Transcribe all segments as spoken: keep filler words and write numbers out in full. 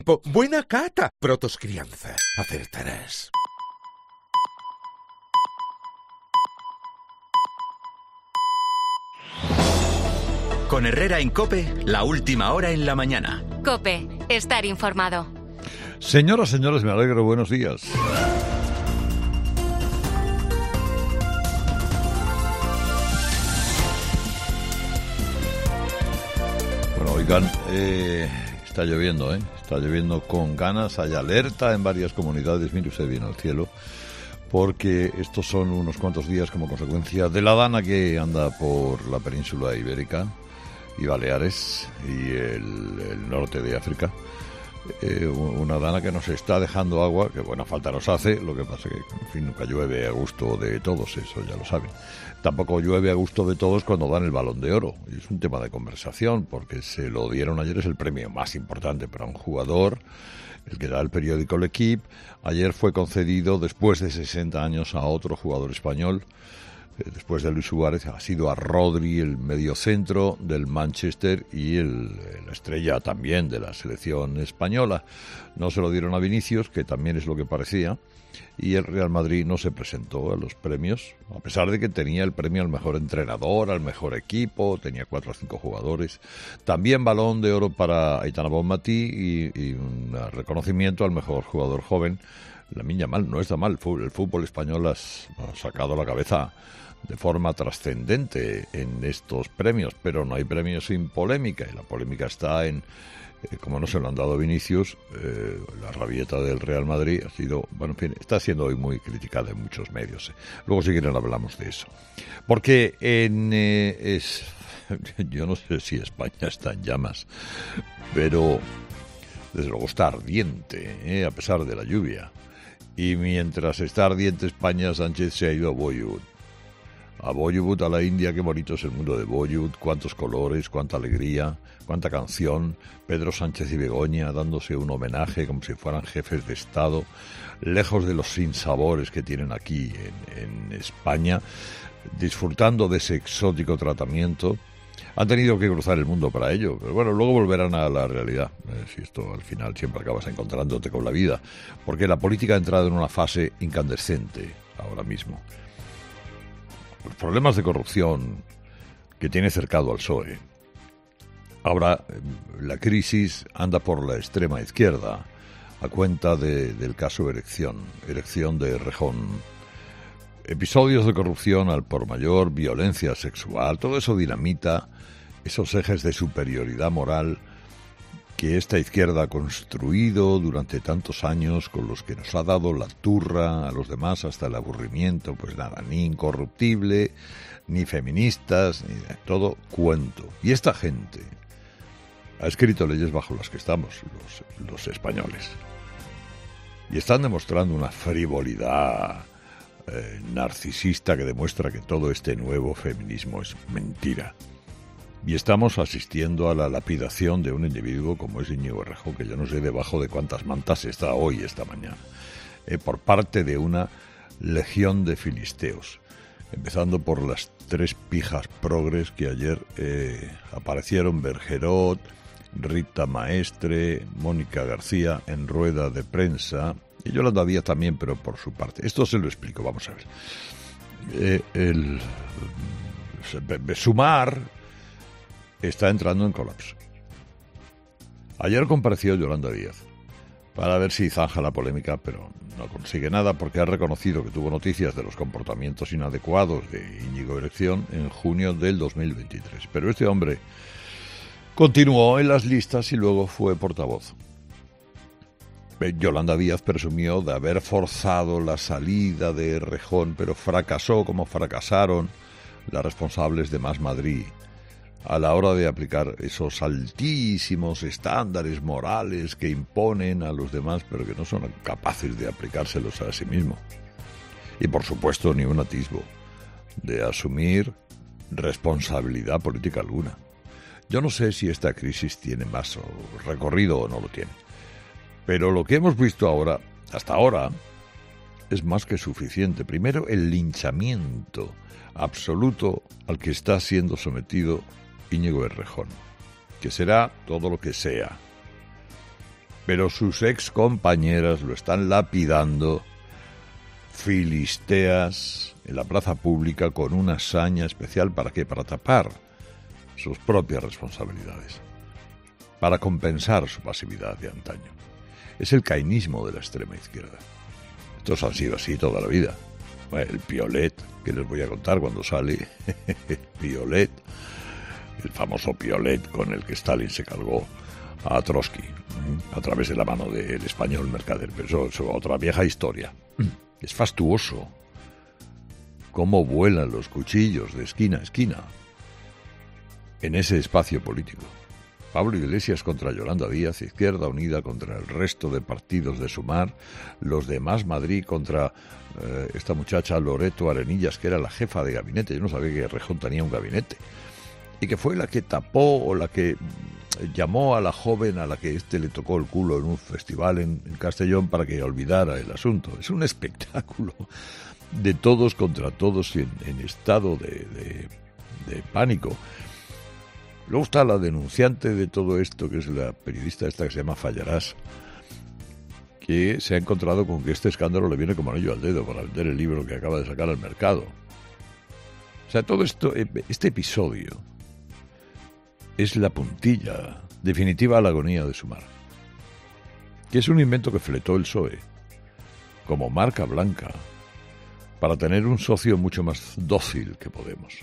Buena cata, Protos crianza. Acertarás. Con Herrera en COPE, la última hora en la mañana. COPE, estar informado. Señoras, señores, me alegro, buenos días. Bueno, oigan, eh, está lloviendo, ¿eh? Está lloviendo con ganas, hay alerta en varias comunidades, mire usted bien al cielo, porque estos son unos cuantos días como consecuencia de la dana que anda por la península ibérica y Baleares y el, el norte de África. Eh, una dana que nos está dejando agua, que buena falta nos hace, lo que pasa que, en fin, nunca llueve a gusto de todos, eso ya lo saben. Tampoco llueve a gusto de todos cuando dan el Balón de Oro, y es un tema de conversación, porque se lo dieron ayer, es el premio más importante para un jugador, el que da el periódico L'Equipe. Ayer fue concedido, después de sesenta años, a otro jugador español, después de Luis Suárez, ha sido a Rodri, el mediocentro del Manchester y el, la estrella también de la selección española. No se lo dieron a Vinicius, que también es lo que parecía, y el Real Madrid no se presentó a los premios, a pesar de que tenía el premio al mejor entrenador, al mejor equipo, tenía cuatro o cinco jugadores. También Balón de Oro para Aitana Bonmatí y, y un reconocimiento al mejor jugador joven. Lamine Yamal. No está mal, el fútbol español ha sacado la cabeza de forma trascendente en estos premios, pero no hay premios sin polémica, y la polémica está en, eh, como no se lo han dado a Vinicius, eh, la rabieta del Real Madrid ha sido, bueno, en fin, está siendo hoy muy criticada en muchos medios. Eh. Luego si quieren hablamos de eso. Porque en eh, es, yo no sé si España está en llamas, pero desde luego está ardiente, eh, a pesar de la lluvia. Y mientras está ardiente España, Sánchez se ha ido a Bollywood. A Bollywood, a la India. Qué bonito es el mundo de Bollywood, cuántos colores, cuánta alegría, cuánta canción. Pedro Sánchez y Begoña dándose un homenaje como si fueran jefes de Estado, lejos de los sinsabores que tienen aquí en, en España, disfrutando de ese exótico tratamiento. Han tenido que cruzar el mundo para ello, pero bueno, luego volverán a la realidad. Eh, si esto al final siempre acabas encontrándote con la vida, porque la política ha entrado en una fase incandescente ahora mismo. Los problemas de corrupción que tiene cercado al P S O E. Ahora, la crisis anda por la extrema izquierda, a cuenta de, del caso Erección, Erección de Rejón. Episodios de corrupción al por mayor, violencia sexual, todo eso dinamita esos ejes de superioridad moral que esta izquierda ha construido durante tantos años, con los que nos ha dado la turra a los demás hasta el aburrimiento. Pues nada, ni incorruptible, ni feministas, ni de todo cuento. Y esta gente ha escrito leyes bajo las que estamos los, los españoles. Y están demostrando una frivolidad eh, narcisista que demuestra que todo este nuevo feminismo es mentira. Y estamos asistiendo a la lapidación de un individuo como es Íñigo Errejón, que yo no sé debajo de cuántas mantas está hoy, esta mañana, eh, por parte de una legión de filisteos, empezando por las tres pijas progres que ayer eh, aparecieron: Bergerot, Rita Maestre, Mónica García en rueda de prensa, y Yolanda Díaz también, pero por su parte. Esto se lo explico, vamos a ver. Eh, el Sumar está entrando en colapso. Ayer compareció Yolanda Díaz para ver si zanja la polémica, pero no consigue nada, porque ha reconocido que tuvo noticias de los comportamientos inadecuados de Íñigo Erección en junio del dos mil veintitrés. Pero este hombre continuó en las listas y luego fue portavoz. Yolanda Díaz presumió de haber forzado la salida de Errejón, pero fracasó como fracasaron las responsables de Más Madrid a la hora de aplicar esos altísimos estándares morales que imponen a los demás, pero que no son capaces de aplicárselos a sí mismos. Y por supuesto ni un atisbo de asumir responsabilidad política alguna. Yo no sé si esta crisis tiene más recorrido o no lo tiene, pero lo que hemos visto ahora, hasta ahora, es más que suficiente. Primero, el linchamiento absoluto al que está siendo sometido Íñigo Errejón, que será todo lo que sea. Pero sus ex compañeras lo están lapidando, filisteas en la plaza pública con una saña especial. ¿Para qué? Para tapar sus propias responsabilidades, para compensar su pasividad de antaño. Es el cainismo de la extrema izquierda. Estos han sido así toda la vida. El Piolet, que les voy a contar cuando sale, el Piolet, el famoso Piolet con el que Stalin se cargó a Trotsky, a través de la mano del español Mercader. Pero eso es otra vieja historia. Es fastuoso cómo vuelan los cuchillos de esquina a esquina en ese espacio político. Pablo Iglesias contra Yolanda Díaz, Izquierda Unida contra el resto de partidos de Sumar, los demás Madrid contra eh, esta muchacha Loreto Arenillas, que era la jefa de gabinete. Yo no sabía que Rejón tenía un gabinete, y que fue la que tapó o la que llamó a la joven a la que este le tocó el culo en un festival en, en Castellón para que olvidara el asunto. Es un espectáculo de todos contra todos en, en estado de, de, de pánico. Luego está la denunciante de todo esto, que es la periodista esta que se llama Fallarás, que se ha encontrado con que este escándalo le viene como anillo al dedo para vender el libro que acaba de sacar al mercado. O sea, todo esto, este episodio es la puntilla definitiva a la agonía de Sumar, que es un invento que fletó el P S O E como marca blanca para tener un socio mucho más dócil que Podemos.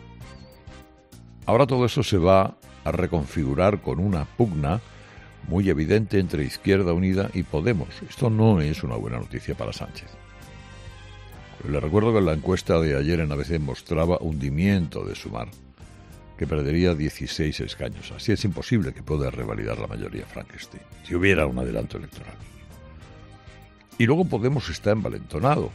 Ahora todo eso se va a reconfigurar con una pugna muy evidente entre Izquierda Unida y Podemos. Esto no es una buena noticia para Sánchez. Le recuerdo que la encuesta de ayer en A B C mostraba hundimiento de Sumar, que perdería dieciséis escaños. Así es imposible que pueda revalidar la mayoría Frankenstein, si hubiera un adelanto electoral. Y luego Podemos está envalentonado.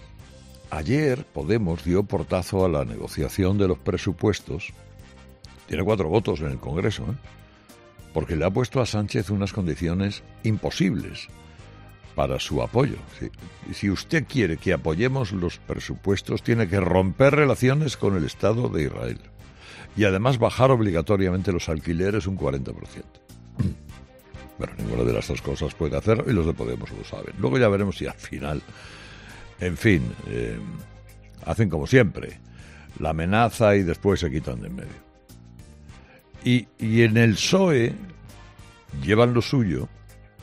Ayer Podemos dio portazo a la negociación de los presupuestos. Tiene cuatro votos en el Congreso, ¿eh? Porque le ha puesto a Sánchez unas condiciones imposibles para su apoyo. Si, si usted quiere que apoyemos los presupuestos, tiene que romper relaciones con el Estado de Israel y además bajar obligatoriamente los alquileres un cuarenta por ciento. Bueno, ninguna de las dos cosas puede hacer y los de Podemos lo saben. Luego ya veremos si al final, en fin, eh, hacen como siempre, la amenaza y después se quitan de en medio. Y, y en el P S O E llevan lo suyo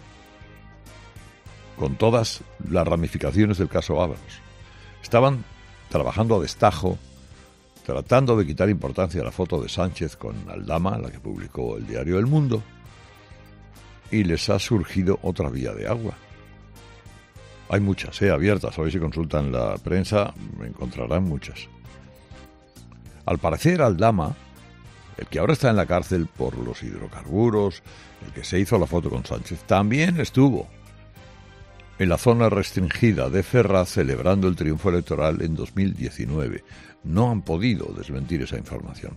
con todas las ramificaciones del caso Ábalos. Estaban trabajando a destajo, tratando de quitar importancia a la foto de Sánchez con Aldama, la que publicó el diario El Mundo, y les ha surgido otra vía de agua. Hay muchas, eh, abiertas. Hoy si consultan la prensa encontrarán muchas. Al parecer Aldama, el que ahora está en la cárcel por los hidrocarburos, el que se hizo la foto con Sánchez, también estuvo en la zona restringida de Ferraz celebrando el triunfo electoral en dos mil diecinueve. No han podido desmentir esa información.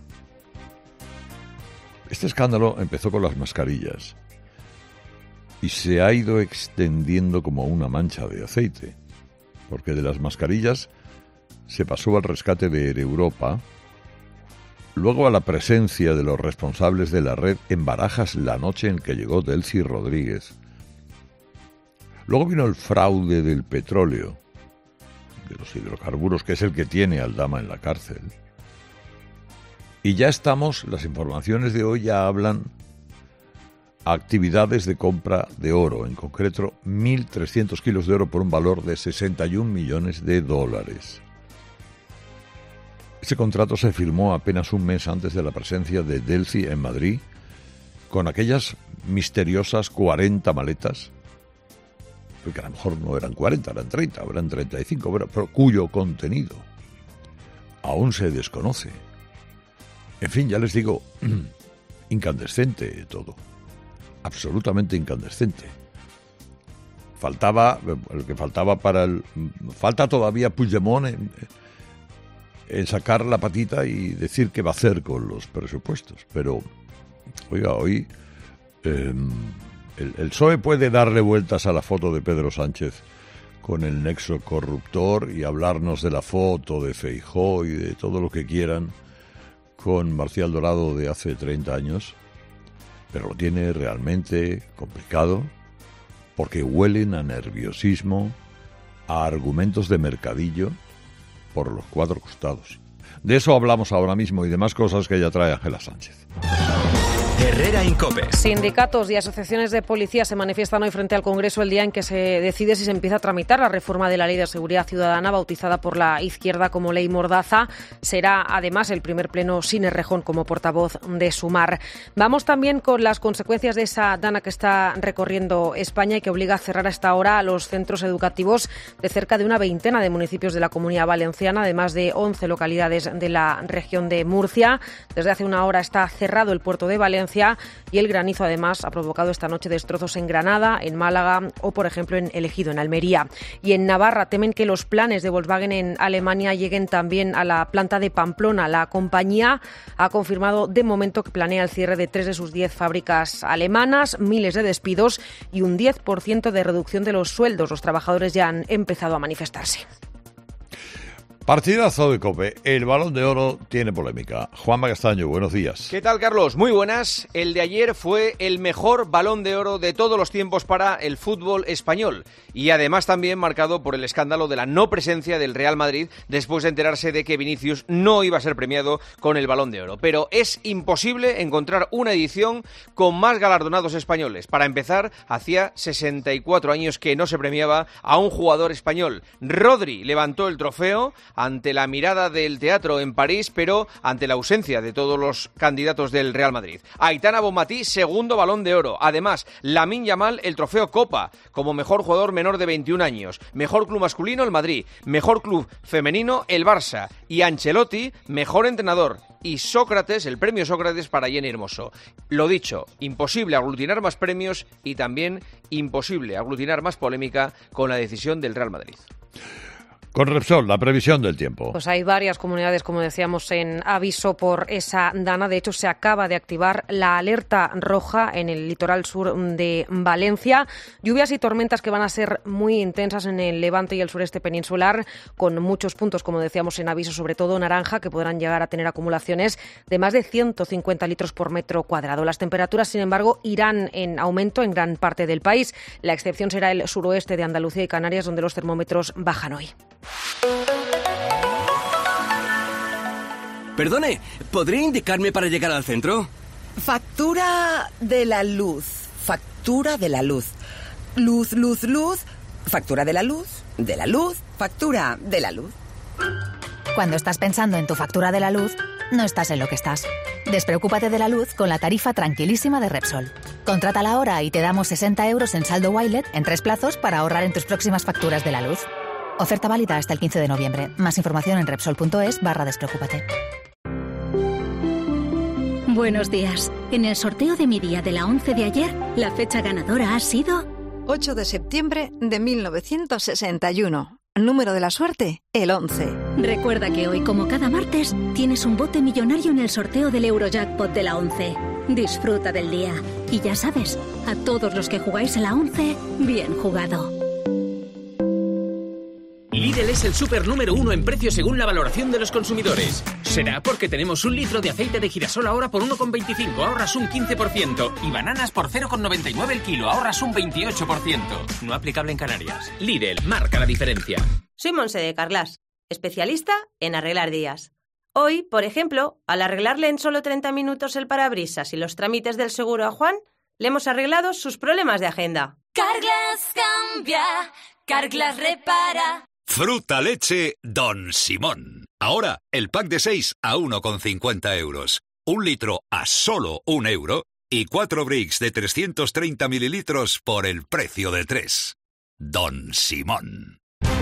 Este escándalo empezó con las mascarillas y se ha ido extendiendo como una mancha de aceite, porque de las mascarillas se pasó al rescate de Air Europa, luego a la presencia de los responsables de la red en Barajas la noche en que llegó Delcy Rodríguez. Luego vino el fraude del petróleo, de los hidrocarburos, que es el que tiene Aldama en la cárcel. Y ya estamos, las informaciones de hoy ya hablan actividades de compra de oro, en concreto mil trescientos kilos de oro por un valor de sesenta y un millones de dólares. Ese contrato se firmó apenas un mes antes de la presencia de Delcy en Madrid, con aquellas misteriosas cuarenta maletas, porque a lo mejor no eran cuarenta, eran treinta, eran treinta y cinco, pero, pero cuyo contenido aún se desconoce. En fin, ya les digo, incandescente todo, absolutamente incandescente. Faltaba, lo que faltaba para el... Falta todavía Puigdemont en, en sacar la patita y decir qué va a hacer con los presupuestos. Pero, oiga, hoy eh, el, el P S O E puede darle vueltas a la foto de Pedro Sánchez con el nexo corruptor y hablarnos de la foto de Feijóo y de todo lo que quieran con Marcial Dorado de hace treinta años, pero lo tiene realmente complicado porque huelen a nerviosismo, a argumentos de mercadillo por los cuatro costados. De eso hablamos ahora mismo y de más cosas que ya trae Ángela Sánchez. Herrera Incope. Sindicatos y asociaciones de policía se manifiestan hoy frente al Congreso el día en que se decide si se empieza a tramitar la reforma de la Ley de Seguridad Ciudadana, bautizada por la izquierda como Ley Mordaza. Será, además, el primer pleno sin Errejón como portavoz de Sumar. Vamos también con las consecuencias de esa dana que está recorriendo España y que obliga a cerrar a esta hora a los centros educativos de cerca de una veintena de municipios de la Comunidad Valenciana, de más de once localidades de la región de Murcia. Desde hace una hora está cerrado el puerto de Valencia y el granizo, además, ha provocado esta noche destrozos en Granada, en Málaga o, por ejemplo, en El Ejido, en Almería. Y en Navarra temen que los planes de Volkswagen en Alemania lleguen también a la planta de Pamplona. La compañía ha confirmado de momento que planea el cierre de tres de sus diez fábricas alemanas, miles de despidos y un diez por ciento de reducción de los sueldos. Los trabajadores ya han empezado a manifestarse. Partidazo de COPE. El Balón de Oro tiene polémica. Juanma Castaño, buenos días. ¿Qué tal, Carlos? Muy buenas. El de ayer fue el mejor Balón de Oro de todos los tiempos para el fútbol español. Y además también marcado por el escándalo de la no presencia del Real Madrid después de enterarse de que Vinicius no iba a ser premiado con el Balón de Oro. Pero es imposible encontrar una edición con más galardonados españoles. Para empezar, hacía sesenta y cuatro años que no se premiaba a un jugador español. Rodri levantó el trofeo ante la mirada del teatro en París, pero ante la ausencia de todos los candidatos del Real Madrid. Aitana Bonmatí, segundo Balón de Oro. Además, Lamine Yamal, el trofeo Copa, como mejor jugador menor de veintiún años. Mejor club masculino, el Madrid. Mejor club femenino, el Barça. Y Ancelotti, mejor entrenador. Y Sócrates, el premio Sócrates para Jenny Hermoso. Lo dicho, imposible aglutinar más premios y también imposible aglutinar más polémica con la decisión del Real Madrid. Con Repsol, la previsión del tiempo. Pues hay varias comunidades, como decíamos, en aviso por esa dana. De hecho, se acaba de activar la alerta roja en el litoral sur de Valencia. Lluvias y tormentas que van a ser muy intensas en el levante y el sureste peninsular, con muchos puntos, como decíamos, en aviso, sobre todo naranja, que podrán llegar a tener acumulaciones de más de ciento cincuenta litros por metro cuadrado. Las temperaturas, sin embargo, irán en aumento en gran parte del país. La excepción será el suroeste de Andalucía y Canarias, donde los termómetros bajan hoy. Perdone, ¿podría indicarme para llegar al centro? Factura de la luz. Factura de la luz. Luz, luz, luz. Factura de la luz. De la luz. Factura de la luz. Cuando estás pensando en tu factura de la luz, no estás en lo que estás. Despreocúpate de la luz con la tarifa tranquilísima de Repsol. Contrátala ahora y te damos sesenta euros en saldo Wilet en tres plazos para ahorrar en tus próximas facturas de la luz. Oferta válida hasta el quince de noviembre. Más información en Repsol.es barra despreocúpate. Buenos días. En el sorteo de mi día de la once de ayer, la fecha ganadora ha sido ocho de septiembre de mil novecientos sesenta y uno. Número de la suerte, el once. Recuerda que hoy, como cada martes, tienes un bote millonario en el sorteo del Eurojackpot de la once. Disfruta del día. Y ya sabes, a todos los que jugáis a la once, bien jugado. Lidl es el súper número uno en precio según la valoración de los consumidores. Será porque tenemos un litro de aceite de girasol ahora por uno con veinticinco, ahorras un quince por ciento. Y bananas por cero con noventa y nueve el kilo, ahorras un veintiocho por ciento. No aplicable en Canarias. Lidl, marca la diferencia. Soy Monse de Carglass, especialista en arreglar días. Hoy, por ejemplo, al arreglarle en solo treinta minutos el parabrisas y los trámites del seguro a Juan, le hemos arreglado sus problemas de agenda. Carglass cambia, Carglass repara. Fruta leche Don Simón. Ahora, el pack de seis a uno con cincuenta euros. Un litro a solo un euro y cuatro bricks de trescientos treinta mililitros por el precio de tres. Don Simón.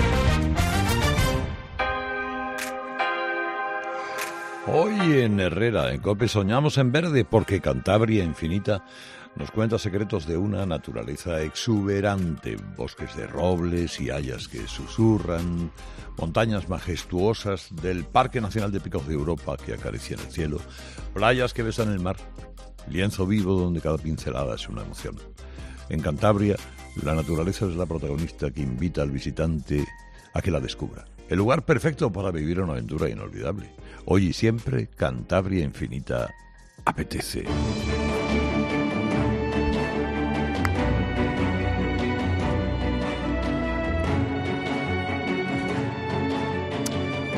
Hoy en Herrera, en COPE, soñamos en verde porque Cantabria Infinita nos cuenta secretos de una naturaleza exuberante, bosques de robles y hayas que susurran, montañas majestuosas del Parque Nacional de Picos de Europa que acarician el cielo, playas que besan el mar, lienzo vivo donde cada pincelada es una emoción. En Cantabria, la naturaleza es la protagonista que invita al visitante a que la descubra. El lugar perfecto para vivir una aventura inolvidable. Hoy y siempre, Cantabria Infinita apetece.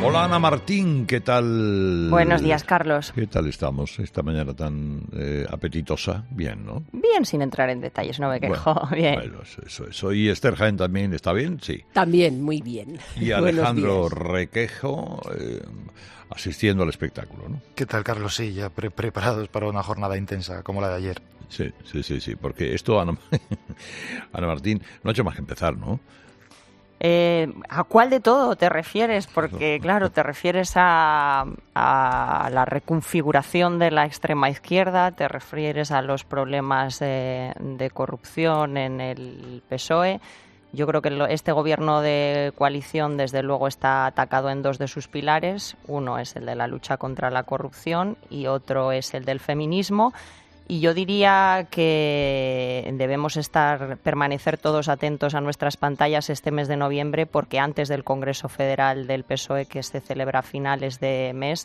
Hola Ana Martín, ¿qué tal? Buenos días, Carlos. ¿Qué tal estamos esta mañana tan eh, apetitosa? Bien, ¿no? Bien, sin entrar en detalles, no me quejo. Bueno, bien. Bueno, eso, eso. ¿Y Esther Jaén también está bien? Sí. También, muy bien. Y Alejandro Requejo, eh, asistiendo al espectáculo, ¿no? ¿Qué tal, Carlos? Sí, ya pre- preparados para una jornada intensa como la de ayer. Sí, sí, sí, sí, porque esto, Ana, Ana Martín, no ha hecho más que empezar, ¿no? Eh, ¿A cuál de todo te refieres? Porque, claro, te refieres a, a la reconfiguración de la extrema izquierda, te refieres a los problemas de, de corrupción en el P S O E. Yo creo que lo, este gobierno de coalición, desde luego, está atacado en dos de sus pilares. Uno es el de la lucha contra la corrupción y otro es el del feminismo. Y yo diría que debemos estar permanecer todos atentos a nuestras pantallas este mes de noviembre, porque antes del Congreso Federal del P S O E, que se celebra a finales de mes,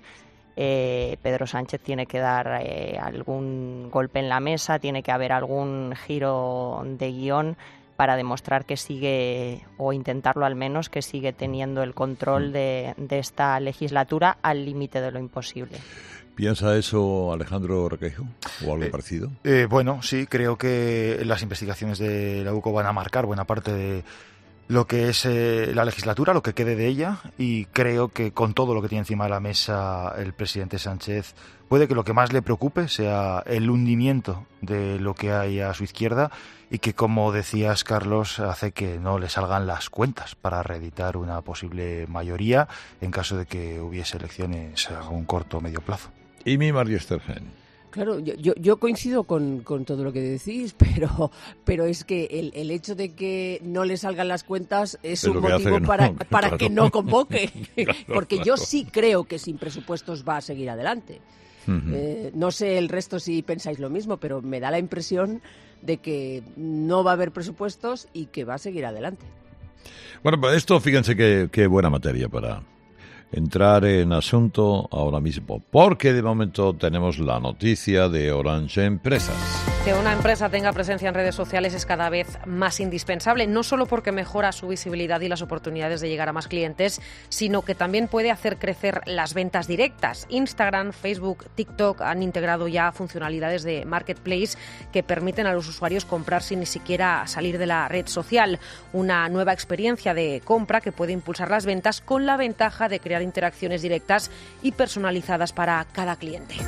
eh, Pedro Sánchez tiene que dar eh, algún golpe en la mesa, tiene que haber algún giro de guión para demostrar que sigue, o intentarlo al menos, que sigue teniendo el control de, de esta legislatura al límite de lo imposible. ¿Piensa eso Alejandro Requejo o algo eh, parecido? Eh, bueno, sí, creo que las investigaciones de la U C O van a marcar buena parte de lo que es eh, la legislatura, lo que quede de ella, y creo que con todo lo que tiene encima de la mesa el presidente Sánchez, puede que lo que más le preocupe sea el hundimiento de lo que hay a su izquierda y que, como decías, Carlos, hace que no le salgan las cuentas para reeditar una posible mayoría en caso de que hubiese elecciones a un corto o medio plazo. Y mi María Esther Jaén. Claro, yo, yo, yo coincido con, con todo lo que decís, pero, pero es que el, el hecho de que no le salgan las cuentas es, es un motivo no, para, para claro. que no convoque, claro, porque claro. yo sí creo que sin presupuestos va a seguir adelante. Uh-huh. Eh, no sé el resto si pensáis lo mismo, pero me da la impresión de que no va a haber presupuestos y que va a seguir adelante. Bueno, pues esto, fíjense qué, qué buena materia para entrar en asunto ahora mismo, porque de momento tenemos la noticia de Orange Empresas. Que una empresa tenga presencia en redes sociales es cada vez más indispensable, no solo porque mejora su visibilidad y las oportunidades de llegar a más clientes, sino que también puede hacer crecer las ventas directas. Instagram, Facebook, TikTok han integrado ya funcionalidades de Marketplace que permiten a los usuarios comprar sin ni siquiera salir de la red social. Una nueva experiencia de compra que puede impulsar las ventas con la ventaja de crear interacciones directas y personalizadas para cada cliente.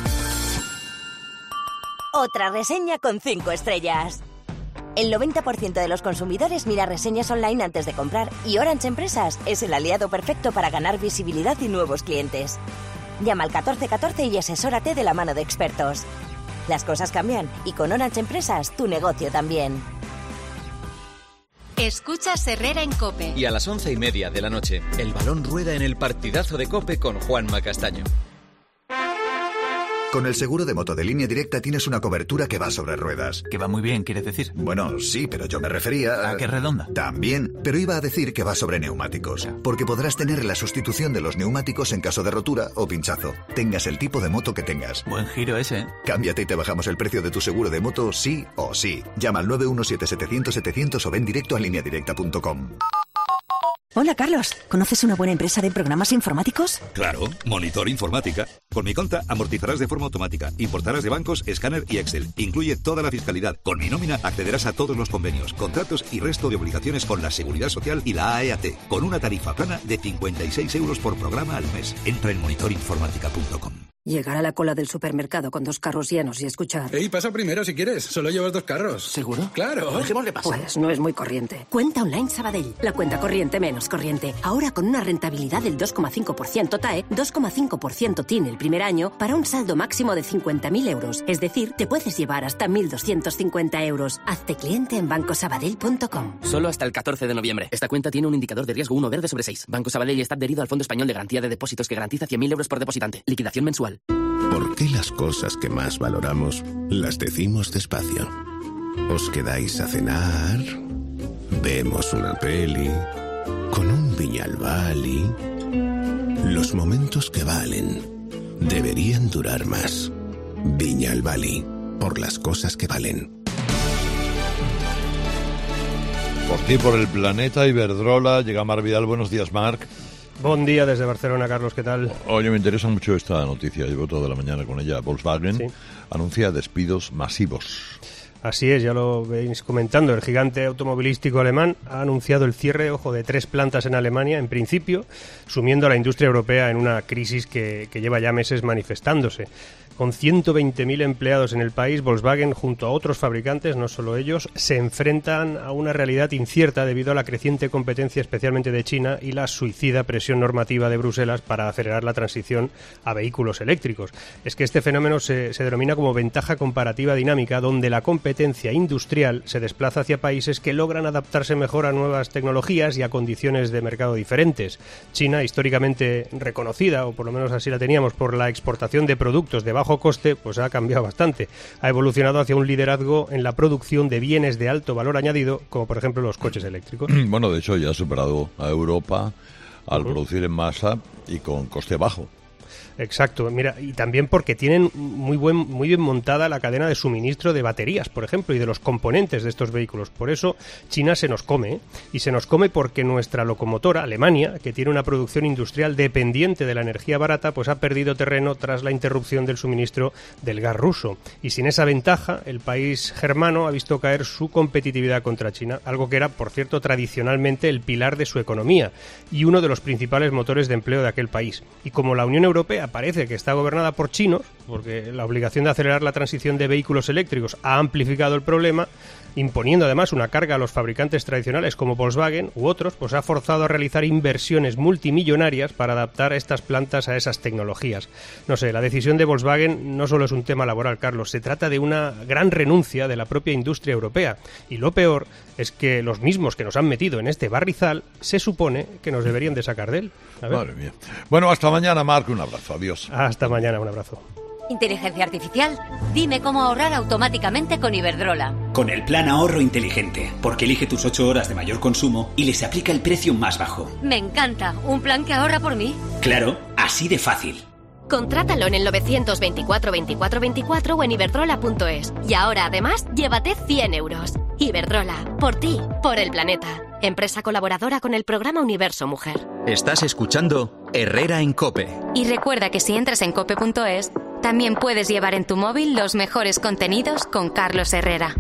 Otra reseña con cinco estrellas. El noventa por ciento de los consumidores mira reseñas online antes de comprar y Orange Empresas es el aliado perfecto para ganar visibilidad y nuevos clientes. Llama al catorce catorce y asesórate de la mano de expertos. Las cosas cambian y con Orange Empresas tu negocio también. Escuchas Herrera en COPE. Y a las once y media de la noche, el balón rueda en el partidazo de COPE con Juanma Castaño. Con el seguro de moto de Línea Directa tienes una cobertura que va sobre ruedas. Que va muy bien, ¿quieres decir? Bueno, sí, pero yo me refería a... ¿A qué redonda? También, pero iba a decir que va sobre neumáticos. Porque podrás tener la sustitución de los neumáticos en caso de rotura o pinchazo. Tengas el tipo de moto que tengas. Buen giro ese, ¿eh? Cámbiate y te bajamos el precio de tu seguro de moto sí o sí. Llama al nueve uno siete setecientos setecientos o ven directo a línea directa punto com. Hola, Carlos. ¿Conoces una buena empresa de programas informáticos? Claro, Monitor Informática. Con mi cuenta amortizarás de forma automática, importarás de bancos, escáner y Excel. Incluye toda la fiscalidad. Con mi nómina accederás a todos los convenios, contratos y resto de obligaciones con la Seguridad Social y la A E A T, con una tarifa plana de cincuenta y seis euros por programa al mes. Entra en monitor informática punto com. Llegar a la cola del supermercado con dos carros llenos y escuchar... Ey, pasa primero si quieres. Solo llevas dos carros. ¿Seguro? ¡Claro! Dejémosle pasar. Pues no es muy corriente. Cuenta Online Sabadell. La cuenta corriente menos corriente. Ahora con una rentabilidad del dos coma cinco por ciento T A E, dos coma cinco por ciento T I N el primer año, para un saldo máximo de cincuenta mil euros. Es decir, te puedes llevar hasta mil doscientos cincuenta euros. Hazte cliente en banco sabadell punto com. Solo hasta el catorce de noviembre. Esta cuenta tiene un indicador de riesgo uno verde sobre seis. Banco Sabadell está adherido al Fondo Español de Garantía de Depósitos que garantiza cien mil euros por depositante. Liquidación mensual. ¿Por qué las cosas que más valoramos las decimos despacio? ¿Os quedáis a cenar? ¿Vemos una peli? ¿Con un Viñalbali? Los momentos que valen deberían durar más. Viñalbali, por las cosas que valen. Por ti, por el planeta Iberdrola, llega Mar Vidal. Buenos días, Marc. Buen día desde Barcelona, Carlos, ¿qué tal? Oye, me interesa mucho esta noticia, llevo toda la mañana con ella. Volkswagen sí. anuncia despidos masivos. Así es, ya lo veis comentando. El gigante automovilístico alemán ha anunciado el cierre, ojo, de tres plantas en Alemania, en principio, sumiendo a la industria europea en una crisis que, que lleva ya meses manifestándose. Con ciento veinte mil empleados en el país, Volkswagen, junto a otros fabricantes, no solo ellos, se enfrentan a una realidad incierta debido a la creciente competencia, especialmente de China, y la suicida presión normativa de Bruselas para acelerar la transición a vehículos eléctricos. Es que este fenómeno se, se denomina como ventaja comparativa dinámica, donde la competencia industrial se desplaza hacia países que logran adaptarse mejor a nuevas tecnologías y a condiciones de mercado diferentes. China, históricamente reconocida, o por lo menos así la teníamos, por la exportación de productos de bajo coste, pues ha cambiado bastante. Ha evolucionado hacia un liderazgo en la producción de bienes de alto valor añadido, como por ejemplo los coches eléctricos. Bueno, de hecho ya ha superado a Europa al uh-huh. producir en masa y con coste bajo. Exacto, mira, y también porque tienen muy buen, muy bien montada la cadena de suministro de baterías, por ejemplo, y de los componentes de estos vehículos. Por eso China se nos come, ¿eh? Y se nos come porque nuestra locomotora, Alemania, que tiene una producción industrial dependiente de la energía barata, pues ha perdido terreno tras la interrupción del suministro del gas ruso. Y sin esa ventaja, el país germano ha visto caer su competitividad contra China, algo que era, por cierto, tradicionalmente el pilar de su economía y uno de los principales motores de empleo de aquel país. Y como la Unión Europea parece que está gobernada por chinos, porque la obligación de acelerar la transición de vehículos eléctricos ha amplificado el problema, imponiendo además una carga a los fabricantes tradicionales como Volkswagen u otros, pues ha forzado a realizar inversiones multimillonarias para adaptar estas plantas a esas tecnologías. No sé, la decisión de Volkswagen no solo es un tema laboral, Carlos, se trata de una gran renuncia de la propia industria europea. Y lo peor es que los mismos que nos han metido en este barrizal se supone que nos deberían de sacar de él. A ver. Madre mía. Bueno, hasta mañana, Marco, un abrazo, adiós. Hasta mañana, un abrazo. Inteligencia artificial, dime cómo ahorrar automáticamente con Iberdrola. Con el plan ahorro inteligente, porque elige tus ocho horas de mayor consumo y les aplica el precio más bajo. Me encanta, un plan que ahorra por mí. Claro, así de fácil. Contrátalo en el novecientos veinticuatro veinticuatro veinticuatro o en iberdrola punto es. Y ahora, además, llévate cien euros. Iberdrola, por ti, por el planeta. Empresa colaboradora con el programa Universo Mujer. Estás escuchando Herrera en COPE. Y recuerda que si entras en cope punto es, también puedes llevar en tu móvil los mejores contenidos con Carlos Herrera.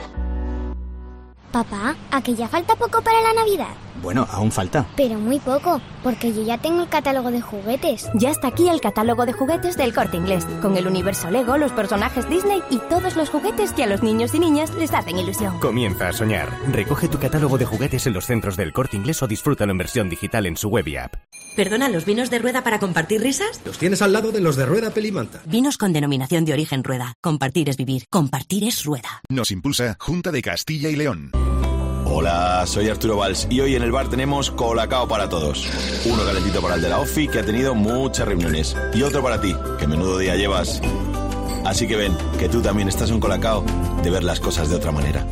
Papá, ¿a que ya falta poco para la Navidad? Bueno, aún falta. Pero muy poco, porque yo ya tengo el catálogo de juguetes. Ya está aquí el catálogo de juguetes del Corte Inglés, con el universo Lego, los personajes Disney y todos los juguetes que a los niños y niñas les hacen ilusión. Comienza a soñar. Recoge tu catálogo de juguetes en los centros del Corte Inglés o disfrútalo en versión digital en su web y app. Perdona, ¿los vinos de Rueda para compartir risas? Los tienes al lado de los de Rueda Pelimanta. Vinos con denominación de origen Rueda. Compartir es vivir. Compartir es Rueda. Nos impulsa Junta de Castilla y León. Hola, soy Arturo Valls y hoy en el bar tenemos colacao para todos. Uno calentito para el de la OFI, que ha tenido muchas reuniones. Y otro para ti, que menudo día llevas. Así que ven, que tú también estás un colacao de ver las cosas de otra manera.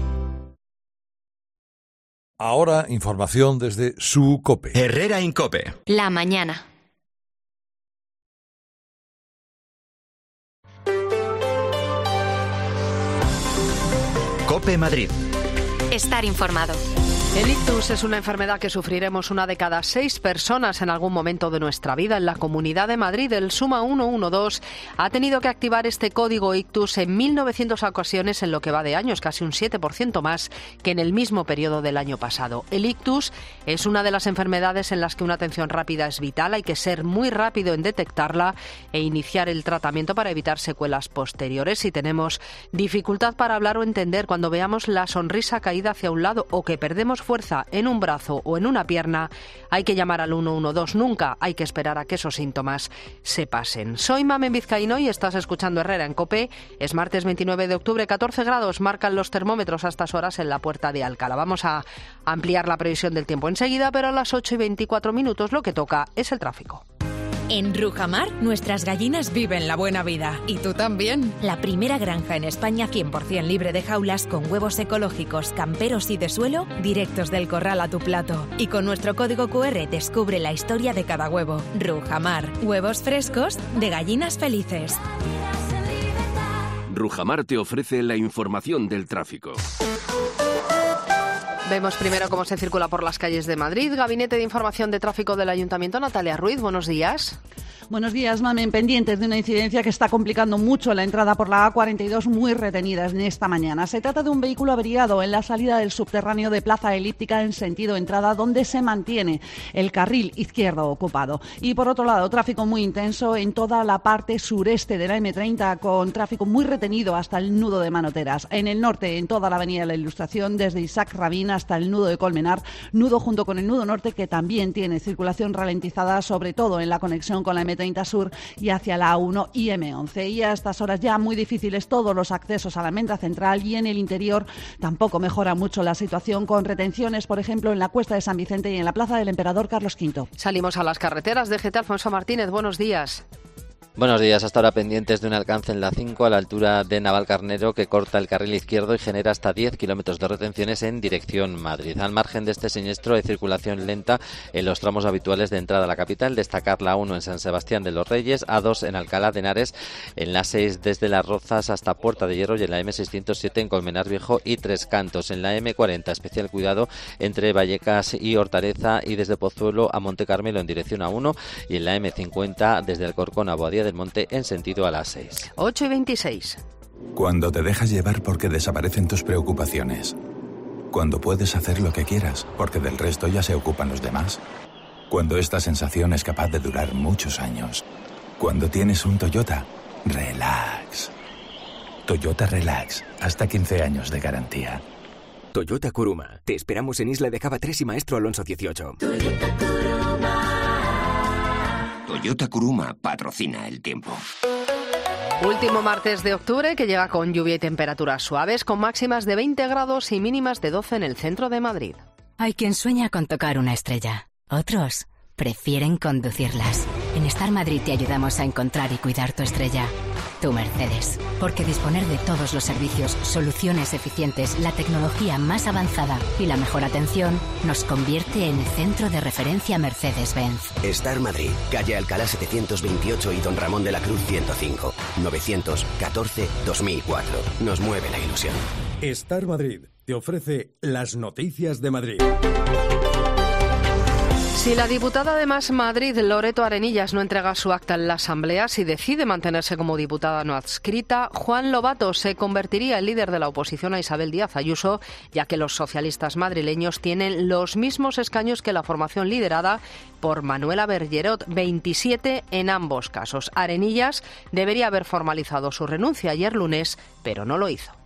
Ahora, información desde su COPE. Herrera en COPE. La mañana. COPE Madrid. Estar informado. El ictus es una enfermedad que sufriremos una de cada seis personas en algún momento de nuestra vida. En la Comunidad de Madrid, el Suma ciento doce ha tenido que activar este código ictus en mil novecientas ocasiones en lo que va de años, casi un siete por ciento más que en el mismo periodo del año pasado. El ictus es una de las enfermedades en las que una atención rápida es vital. Hay que ser muy rápido en detectarla e iniciar el tratamiento para evitar secuelas posteriores. Si tenemos dificultad para hablar o entender, cuando veamos la sonrisa caída hacia un lado o que perdemos fuerza en un brazo o en una pierna, hay que llamar al ciento doce. Nunca hay que esperar a que esos síntomas se pasen. Soy Mamen Vizcaíno y estás escuchando Herrera en COPE. Es martes veintinueve de octubre, catorce grados marcan los termómetros a estas horas en la Puerta de Alcalá. Vamos a ampliar la previsión del tiempo enseguida, pero a las ocho y veinticuatro minutos lo que toca es el tráfico. En Rujamar, nuestras gallinas viven la buena vida. ¿Y tú también? La primera granja en España cien por ciento libre de jaulas, con huevos ecológicos, camperos y de suelo, directos del corral a tu plato. Y con nuestro código cu erre descubre la historia de cada huevo. Rujamar, huevos frescos de gallinas felices. Rujamar te ofrece la información del tráfico. Vemos primero cómo se circula por las calles de Madrid. Gabinete de Información de Tráfico del Ayuntamiento, Natalia Ruiz, buenos días. Buenos días, Mamen. Pendientes de una incidencia que está complicando mucho la entrada por la A cuarenta y dos, muy retenida en esta mañana. Se trata de un vehículo averiado en la salida del subterráneo de Plaza Elíptica en sentido entrada, donde se mantiene el carril izquierdo ocupado. Y por otro lado, tráfico muy intenso en toda la parte sureste de la eme treinta, con tráfico muy retenido hasta el nudo de Manoteras. En el norte, en toda la avenida de la Ilustración, desde Isaac Rabin hasta el nudo de Colmenar, nudo junto con el nudo norte, que también tiene circulación ralentizada, sobre todo en la conexión con la eme treinta Sur y hacia la A uno y eme once. Y a estas horas ya muy difíciles todos los accesos a la Almendra Central, y en el interior tampoco mejora mucho la situación, con retenciones, por ejemplo, en la Cuesta de San Vicente y en la Plaza del Emperador Carlos quinto. Salimos a las carreteras. D G T, Alfonso Martínez, buenos días. Buenos días. Hasta ahora pendientes de un alcance en la cinco a la altura de Navalcarnero, que corta el carril izquierdo y genera hasta diez kilómetros de retenciones en dirección Madrid. Al margen de este siniestro, hay circulación lenta en los tramos habituales de entrada a la capital. Destacar la uno en San Sebastián de los Reyes, A dos en Alcalá de Henares, en la seis desde Las Rozas hasta Puerta de Hierro, y en la eme seiscientos siete en Colmenar Viejo y Tres Cantos. En la eme cuarenta, especial cuidado entre Vallecas y Hortaleza, y desde Pozuelo a Monte Carmelo en dirección A uno, y en la eme cincuenta desde Alcorcón a Boadilla del Monte en sentido a las seis. ocho y veintiséis. Cuando te dejas llevar porque desaparecen tus preocupaciones. Cuando puedes hacer lo que quieras porque del resto ya se ocupan los demás. Cuando esta sensación es capaz de durar muchos años. Cuando tienes un Toyota, relax. Toyota Relax, hasta quince años de garantía. Toyota Kuruma. Te esperamos en Isla de Cava tres y Maestro Alonso dieciocho. Toyota Kuruma. Toyota Kuruma patrocina el tiempo. Último martes de octubre, que llega con lluvia y temperaturas suaves, con máximas de veinte grados y mínimas de doce en el centro de Madrid. Hay quien sueña con tocar una estrella. Otros prefieren conducirlas. En Star Madrid te ayudamos a encontrar y cuidar tu estrella. Tu Mercedes. Porque disponer de todos los servicios, soluciones eficientes, la tecnología más avanzada y la mejor atención nos convierte en el centro de referencia Mercedes-Benz. Star Madrid, calle Alcalá setecientos veintiocho y Don Ramón de la Cruz ciento cinco. novecientos catorce dos mil cuatro. Nos mueve la ilusión. Star Madrid te ofrece las noticias de Madrid. Si la diputada de Más Madrid, Loreto Arenillas, no entrega su acta en la Asamblea, si decide mantenerse como diputada no adscrita, Juan Lobato se convertiría en líder de la oposición a Isabel Díaz Ayuso, ya que los socialistas madrileños tienen los mismos escaños que la formación liderada por Manuela Bergerot, veintisiete en ambos casos. Arenillas debería haber formalizado su renuncia ayer lunes, pero no lo hizo.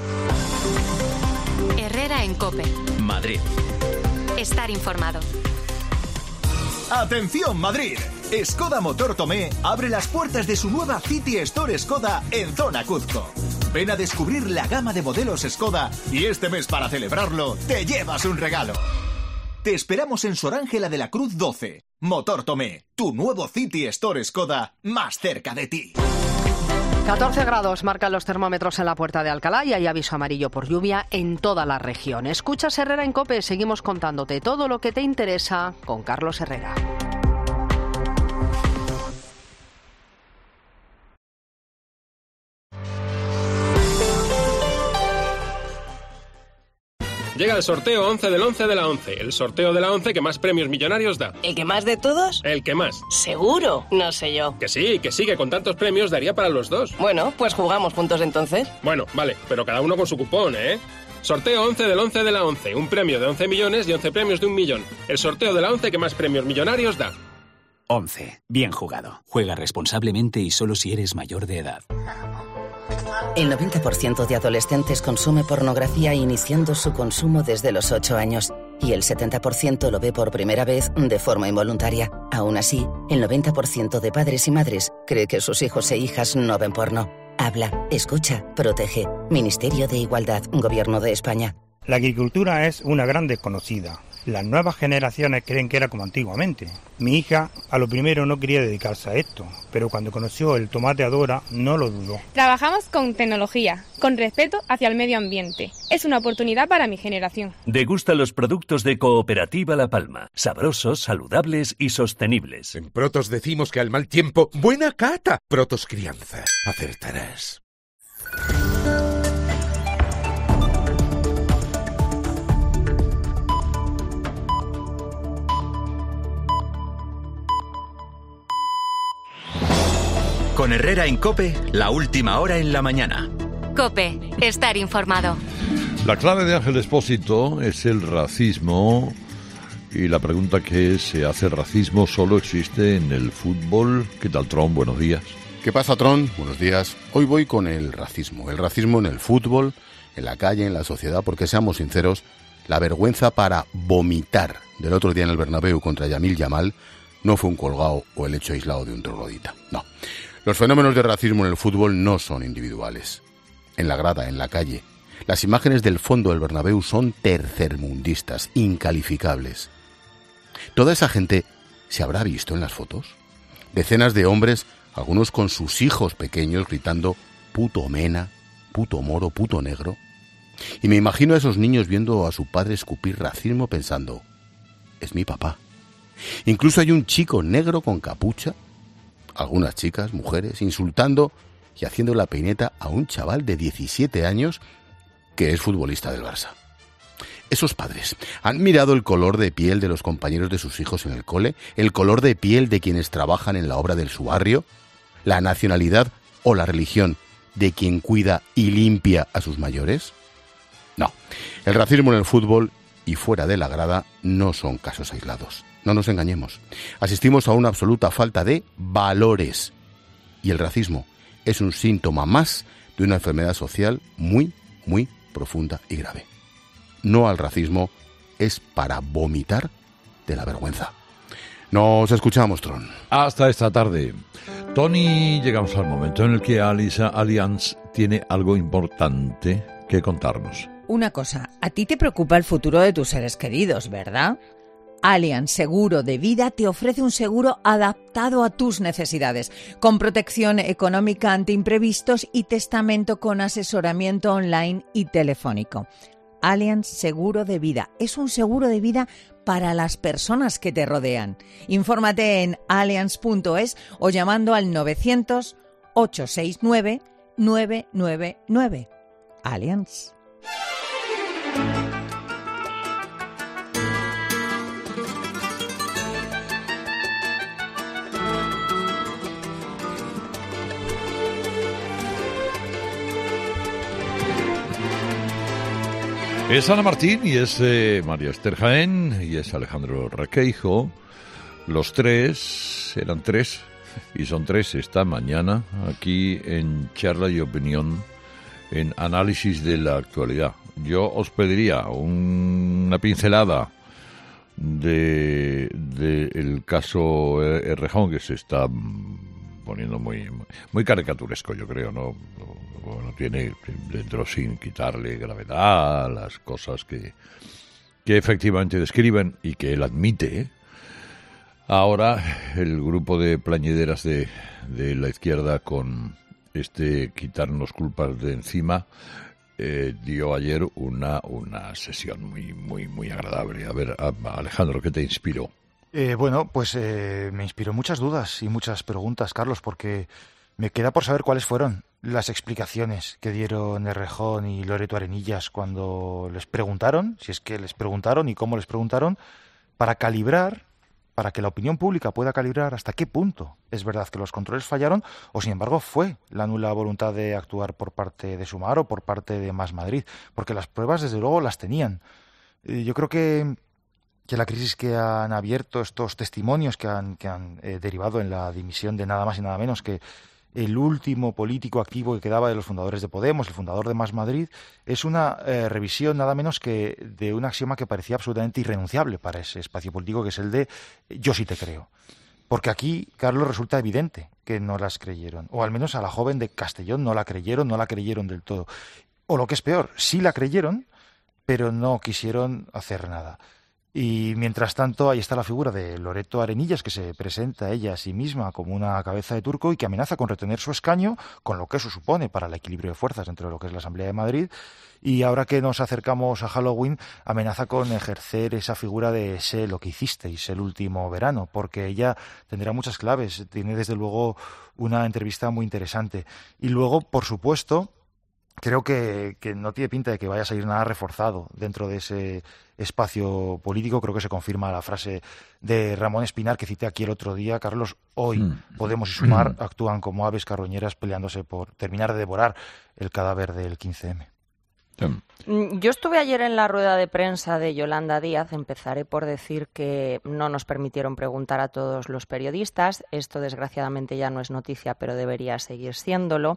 Herrera en COPE. Madrid. Estar informado. ¡Atención, Madrid! Skoda Motor Tomé abre las puertas de su nueva City Store Skoda en Zona Cuzco. Ven a descubrir la gama de modelos Skoda y este mes, para celebrarlo, te llevas un regalo. Te esperamos en Sor Ángela de la Cruz doce. Motor Tomé, tu nuevo City Store Skoda más cerca de ti. catorce grados marcan los termómetros en la Puerta de Alcalá y hay aviso amarillo por lluvia en toda la región. Escuchas Herrera en COPE, seguimos contándote todo lo que te interesa con Carlos Herrera. Llega el sorteo once del once de la once, el sorteo de la once que más premios millonarios da. ¿El que más de todos? El que más. ¿Seguro? No sé yo. Que sí, que sí, que con tantos premios daría para los dos. Bueno, pues jugamos juntos entonces. Bueno, vale, pero cada uno con su cupón, ¿eh? Sorteo once del once de la once, un premio de once millones y once premios de un millón. El sorteo de la once que más premios millonarios da. once. Bien jugado. Juega responsablemente y solo si eres mayor de edad. El noventa por ciento de adolescentes consume pornografía iniciando su consumo desde los ocho años y el setenta por ciento lo ve por primera vez de forma involuntaria. Aún así, el noventa por ciento de padres y madres cree que sus hijos e hijas no ven porno. Habla, escucha, protege. Ministerio de Igualdad, Gobierno de España. La agricultura es una gran desconocida. Las nuevas generaciones creen que era como antiguamente. Mi hija a lo primero no quería dedicarse a esto, pero cuando conoció el tomate Adora no lo dudó. Trabajamos con tecnología, con respeto hacia el medio ambiente. Es una oportunidad para mi generación. Degusta los productos de Cooperativa La Palma. Sabrosos, saludables y sostenibles. En Protos decimos que al mal tiempo, buena cata. Protos Crianza. Acertarás. Con Herrera en COPE, la última hora en la mañana. COPE, estar informado. La clave de Ángel Expósito es el racismo. Y la pregunta que es, ¿se hace racismo solo existe en el fútbol? ¿Qué tal, Tron? Buenos días. ¿Qué pasa, Tron? Buenos días. Hoy voy con el racismo. El racismo en el fútbol, en la calle, en la sociedad, porque seamos sinceros, la vergüenza para vomitar del otro día en el Bernabéu contra Yamil Yamal no fue un colgado o el hecho aislado de un troglodita. No. Los fenómenos de racismo en el fútbol no son individuales. En la grada, en la calle, las imágenes del fondo del Bernabéu son tercermundistas, incalificables. ¿Toda esa gente se habrá visto en las fotos? Decenas de hombres, algunos con sus hijos pequeños, gritando puto mena, puto moro, puto negro. Y me imagino a esos niños viendo a su padre escupir racismo pensando, es mi papá. Incluso hay un chico negro con capucha, algunas chicas, mujeres, insultando y haciendo la peineta a un chaval de diecisiete años que es futbolista del Barça. Esos padres han mirado el color de piel de los compañeros de sus hijos en el cole, el color de piel de quienes trabajan en la obra del su barrio, la nacionalidad o la religión de quien cuida y limpia a sus mayores. No, el racismo en el fútbol y fuera de la grada no son casos aislados. No nos engañemos. Asistimos a una absoluta falta de valores. Y el racismo es un síntoma más de una enfermedad social muy, muy profunda y grave. No al racismo es para vomitar de la vergüenza. Nos escuchamos, Tron. Hasta esta tarde. Tony, llegamos al momento en el que Alisa Allianz tiene algo importante que contarnos. Una cosa, a ti te preocupa el futuro de tus seres queridos, ¿verdad? Allianz Seguro de Vida te ofrece un seguro adaptado a tus necesidades, con protección económica ante imprevistos y testamento con asesoramiento online y telefónico. Allianz Seguro de Vida es un seguro de vida para las personas que te rodean. Infórmate en allianz punto es o llamando al novecientos, ochocientos sesenta y nueve, nueve nueve nueve. Allianz. Es Ana Martín y es eh, María Esther Jaén y es Alejandro Requeijo. Los tres, eran tres y son tres esta mañana aquí en Charla y Opinión, en Análisis de la Actualidad. Yo os pediría un, una pincelada de, de el caso Errejón, que se está poniendo muy, muy caricaturesco, yo creo, ¿no? Bueno, tiene dentro, sin quitarle gravedad a las cosas que, que efectivamente describen y que él admite. Ahora el grupo de plañideras de, de la izquierda con este quitarnos culpas de encima eh, dio ayer una, una sesión muy, muy, muy agradable. A ver, a, a Alejandro, ¿qué te inspiró? Eh, bueno, pues eh, me inspiró muchas dudas y muchas preguntas, Carlos, porque me queda por saber cuáles fueron las explicaciones que dieron Errejón y Loreto Arenillas cuando les preguntaron, si es que les preguntaron y cómo les preguntaron, para calibrar, para que la opinión pública pueda calibrar hasta qué punto es verdad que los controles fallaron o, sin embargo, fue la nula voluntad de actuar por parte de Sumar o por parte de Más Madrid, porque las pruebas, desde luego, las tenían. Eh, yo creo que que la crisis que han abierto estos testimonios que han, que han eh, derivado en la dimisión de nada más y nada menos que el último político activo que quedaba de los fundadores de Podemos, el fundador de Más Madrid, es una eh, revisión nada menos que de un axioma que parecía absolutamente irrenunciable para ese espacio político, que es el de yo sí te creo. Porque aquí, Carlos, resulta evidente que no las creyeron, o al menos a la joven de Castellón no la creyeron, no la creyeron del todo. O lo que es peor, sí la creyeron, pero no quisieron hacer nada. Y mientras tanto, ahí está la figura de Loreto Arenillas, que se presenta ella a sí misma como una cabeza de turco y que amenaza con retener su escaño, con lo que eso supone para el equilibrio de fuerzas dentro de lo que es la Asamblea de Madrid. Y ahora que nos acercamos a Halloween, amenaza con ejercer esa figura de sé lo que hicisteis el último verano, porque ella tendrá muchas claves. Tiene desde luego una entrevista muy interesante. Y luego, por supuesto, creo que, que no tiene pinta de que vaya a salir nada reforzado dentro de ese espacio político. Creo que se confirma la frase de Ramón Espinar que cité aquí el otro día. Carlos, hoy mm. Podemos y Sumar mm. actúan como aves carroñeras peleándose por terminar de devorar el cadáver del quince eme. Yo estuve ayer en la rueda de prensa de Yolanda Díaz. Empezaré por decir que no nos permitieron preguntar a todos los periodistas. Esto, desgraciadamente, ya no es noticia, pero debería seguir siéndolo.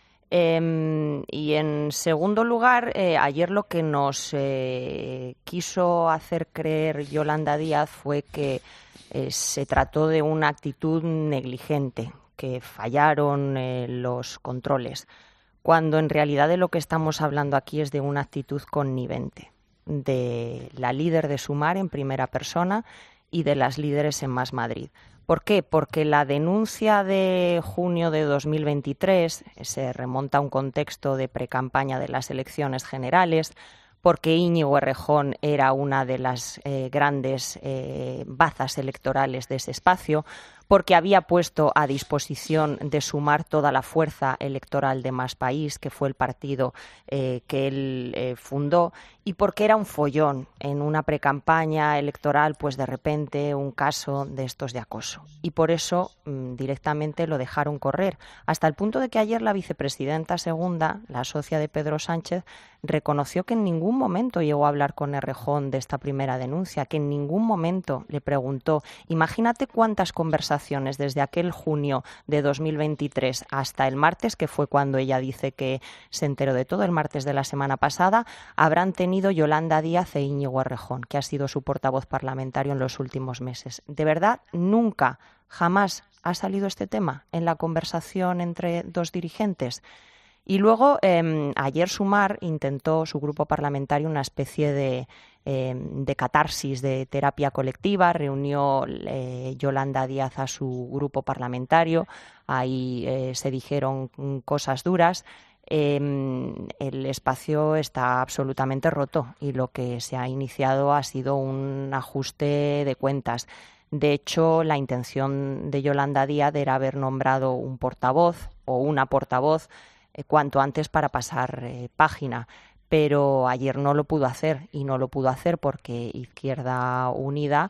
Eh, y, en segundo lugar, eh, ayer lo que nos eh, quiso hacer creer Yolanda Díaz fue que eh, se trató de una actitud negligente, que fallaron eh, los controles, cuando en realidad de lo que estamos hablando aquí es de una actitud connivente de la líder de Sumar en primera persona y de las líderes en Más Madrid. ¿Por qué? Porque la denuncia de junio de dos mil veintitrés se remonta a un contexto de precampaña de las elecciones generales, porque Íñigo Errejón era una de las eh, grandes eh, bazas electorales de ese espacio, porque había puesto a disposición de Sumar toda la fuerza electoral de Más País, que fue el partido eh, que él eh, fundó, y porque era un follón en una precampaña electoral, pues de repente un caso de estos de acoso. Y por eso mmm, directamente lo dejaron correr, hasta el punto de que ayer la vicepresidenta segunda, la socia de Pedro Sánchez, reconoció que en ningún momento llegó a hablar con Errejón de esta primera denuncia, que en ningún momento le preguntó. Imagínate cuántas conversaciones desde aquel junio de dos mil veintitrés hasta el martes, que fue cuando ella dice que se enteró de todo, el martes de la semana pasada, habrán tenido Yolanda Díaz e Íñigo Errejón, que ha sido su portavoz parlamentario en los últimos meses. De verdad, nunca, jamás ha salido este tema en la conversación entre dos dirigentes. Y luego, eh, ayer Sumar intentó, su grupo parlamentario, una especie de, eh, de catarsis, de terapia colectiva. Reunió eh, Yolanda Díaz a su grupo parlamentario. Ahí eh, se dijeron cosas duras. Eh, el espacio está absolutamente roto y lo que se ha iniciado ha sido un ajuste de cuentas. De hecho, la intención de Yolanda Díaz era haber nombrado un portavoz o una portavoz cuanto antes para pasar eh, página, pero ayer no lo pudo hacer y no lo pudo hacer porque Izquierda Unida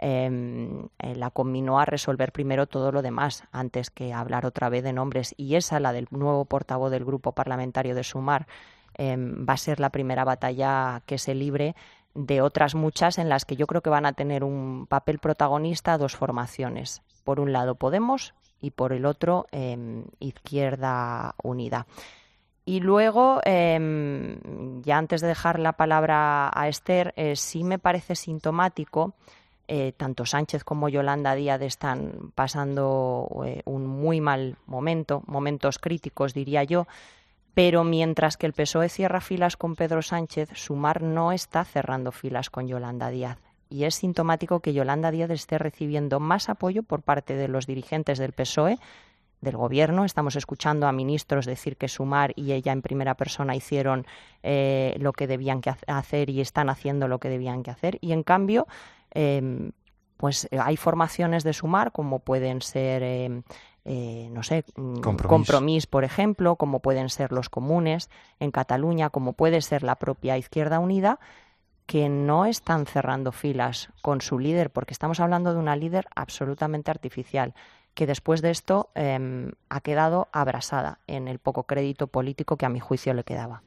eh, eh, la conminó a resolver primero todo lo demás antes que hablar otra vez de nombres, y esa, la del nuevo portavoz del grupo parlamentario de Sumar, eh, va a ser la primera batalla que se libre de otras muchas en las que yo creo que van a tener un papel protagonista dos formaciones. Por un lado Podemos y por el otro eh, Izquierda Unida. Y luego, eh, ya antes de dejar la palabra a Esther, eh, sí me parece sintomático, eh, tanto Sánchez como Yolanda Díaz están pasando eh, un muy mal momento, momentos críticos diría yo, pero mientras que el P S O E cierra filas con Pedro Sánchez, Sumar no está cerrando filas con Yolanda Díaz. Y es sintomático que Yolanda Díaz esté recibiendo más apoyo por parte de los dirigentes del P S O E, del Gobierno. Estamos escuchando a ministros decir que Sumar y ella en primera persona hicieron eh, lo que debían que hacer y están haciendo lo que debían que hacer. Y en cambio, eh, pues hay formaciones de Sumar como pueden ser, eh, eh, no sé, Compromís. Compromís, por ejemplo, como pueden ser los Comunes en Cataluña, como puede ser la propia Izquierda Unida, que no están cerrando filas con su líder, porque estamos hablando de una líder absolutamente artificial, que después de esto eh, ha quedado abrasada en el poco crédito político que a mi juicio le quedaba.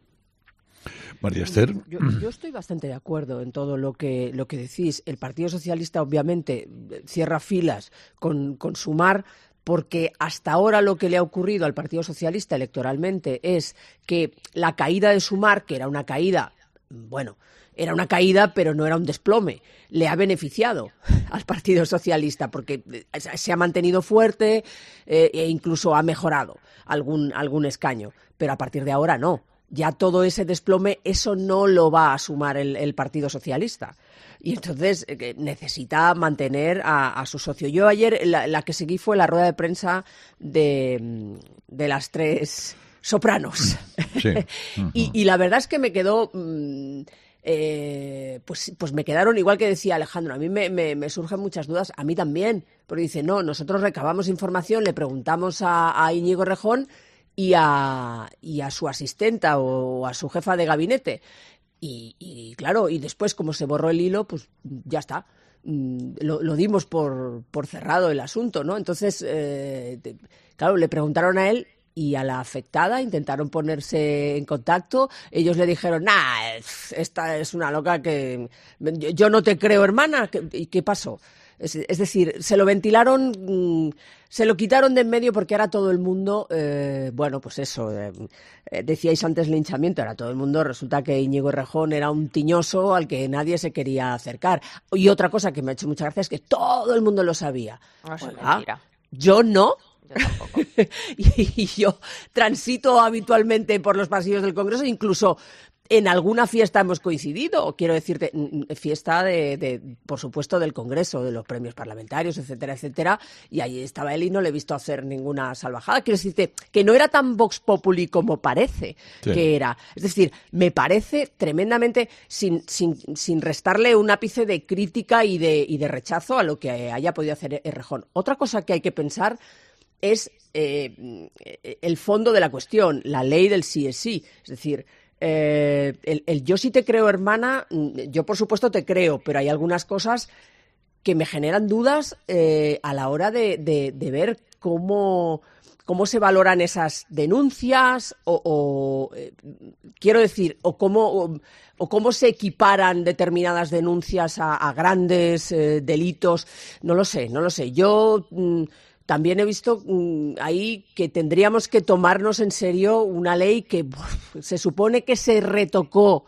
María Esther. Yo, yo estoy bastante de acuerdo en todo lo que, lo que decís. El Partido Socialista obviamente cierra filas con, con Sumar, porque hasta ahora lo que le ha ocurrido al Partido Socialista electoralmente es que la caída de Sumar, que era una caída, bueno, era una caída, pero no era un desplome. Le ha beneficiado al Partido Socialista porque se ha mantenido fuerte eh, e incluso ha mejorado algún, algún escaño. Pero a partir de ahora no. Ya todo ese desplome, eso no lo va a sumar el, el Partido Socialista. Y entonces eh, necesita mantener a, a su socio. Yo ayer la, la que seguí fue la rueda de prensa de, de las tres sopranos. Sí. Uh-huh. y, y la verdad es que me quedó... Mmm, Eh, pues, pues me quedaron igual que decía Alejandro. A mí me, me, me surgen muchas dudas, a mí también, porque dice, no, nosotros recabamos información, le preguntamos a, a Íñigo Errejón y a, y a su asistenta o a su jefa de gabinete. Y, y claro, y después como se borró el hilo, pues ya está. Lo, lo dimos por, por cerrado el asunto, ¿no? Entonces, eh, te, claro, le preguntaron a él y a la afectada, intentaron ponerse en contacto. Ellos le dijeron, nah, esta es una loca que... Yo no te creo, hermana. ¿Y qué pasó? Es, es decir, se lo ventilaron, se lo quitaron de en medio porque ahora todo el mundo, eh, bueno, pues eso, eh, decíais antes linchamiento, ahora todo el mundo, resulta que Íñigo Errejón era un tiñoso al que nadie se quería acercar. Y otra cosa que me ha hecho mucha gracia es que todo el mundo lo sabía. No, es Oiga, mentira. Yo no. Yo tampoco. y, y yo transito habitualmente por los pasillos del Congreso, incluso en alguna fiesta hemos coincidido, quiero decirte, fiesta de, de, por supuesto, del Congreso, de los premios parlamentarios, etcétera, etcétera, y ahí estaba él y no le he visto hacer ninguna salvajada. Quiero decirte que no era tan vox populi como parece sí. que era. Es decir, me parece tremendamente, sin, sin, sin restarle un ápice de crítica y de, y de rechazo a lo que haya podido hacer Errejón. Otra cosa que hay que pensar es eh, el fondo de la cuestión, la ley del sí es sí. Es decir, eh, el, el yo sí te creo, hermana, yo por supuesto te creo, pero hay algunas cosas que me generan dudas eh, a la hora de, de, de ver cómo, cómo se valoran esas denuncias o, o eh, quiero decir, o cómo... O, o cómo se equiparan determinadas denuncias a, a grandes eh, delitos. No lo sé, no lo sé. Yo... Mm, También he visto mmm, ahí que tendríamos que tomarnos en serio una ley que uf, se supone que se retocó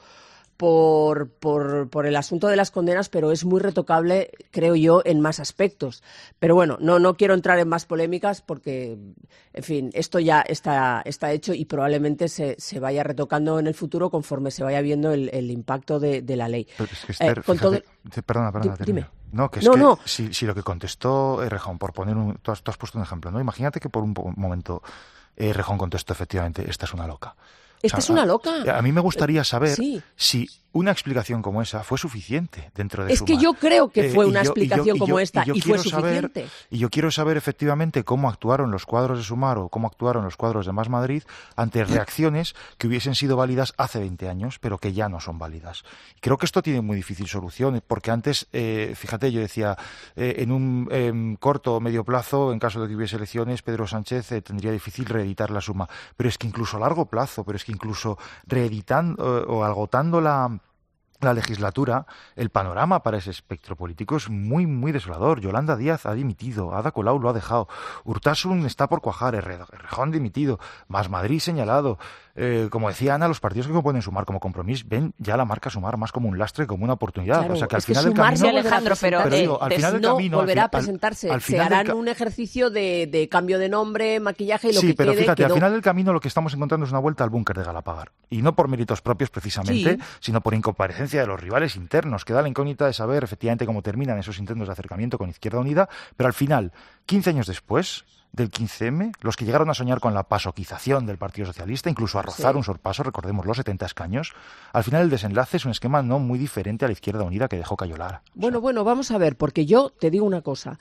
por, por, por el asunto de las condenas, pero es muy retocable, creo yo, en más aspectos. Pero bueno, no, no quiero entrar en más polémicas porque, en fin, esto ya está, está hecho y probablemente se, se vaya retocando en el futuro conforme se vaya viendo el, el impacto de, de la ley. Pero es que, Esther, eh, con fíjate, todo... Perdona, perdona, Dime. termino. No, que es no, que no. Si, si lo que contestó Errejón, por poner un... Tú has, tú has puesto un ejemplo, ¿no? Imagínate que por un momento Errejón contestó efectivamente, esta es una loca. Esta o sea, es una loca. A, a mí me gustaría saber sí. si una explicación como esa fue suficiente dentro de es su que mar. yo creo que fue eh, una yo, explicación y yo, como y yo, esta y, yo y fue saber, suficiente. Y yo quiero saber efectivamente cómo actuaron los cuadros de Sumar o cómo actuaron los cuadros de Más Madrid ante reacciones que hubiesen sido válidas hace veinte años, pero que ya no son válidas. Creo que esto tiene muy difícil solución, porque antes, eh, fíjate, yo decía, eh, en un eh, corto o medio plazo, en caso de que hubiese elecciones, Pedro Sánchez eh, tendría difícil reeditar la suma. Pero es que incluso a largo plazo, pero es que incluso reeditando eh, o agotando la... la legislatura, el panorama para ese espectro político es muy, muy desolador. Yolanda Díaz ha dimitido, Ada Colau lo ha dejado, Urtasun está por cuajar, Errejón dimitido, Más Madrid señalado. Eh, como decía Ana, los partidos que componen Sumar como Compromís ven ya la marca Sumar más como un lastre, como una oportunidad. Claro, o sea que al es que final del Sumar camino... no Alejandro, pero, pero eh, digo, al final del no camino... volverá al, a presentarse. Al, al Se final harán ca... un ejercicio de, de cambio de nombre, maquillaje y lo sí, que pero quede, fíjate, quedó... al final del camino lo que estamos encontrando es una vuelta al búnker de Galapagar. Y no por méritos propios precisamente, sí. sino por incomparecencia de los rivales internos, que da la incógnita de saber efectivamente cómo terminan esos intentos de acercamiento con Izquierda Unida, pero al final, quince años después del quince eme, los que llegaron a soñar con la pasoquización del Partido Socialista, incluso a rozar sí. un sorpaso, recordemos los setenta escaños, al final el desenlace es un esquema no muy diferente a la Izquierda Unida que dejó Cayo Lara. Bueno, o sea. bueno, vamos a ver, porque yo te digo una cosa.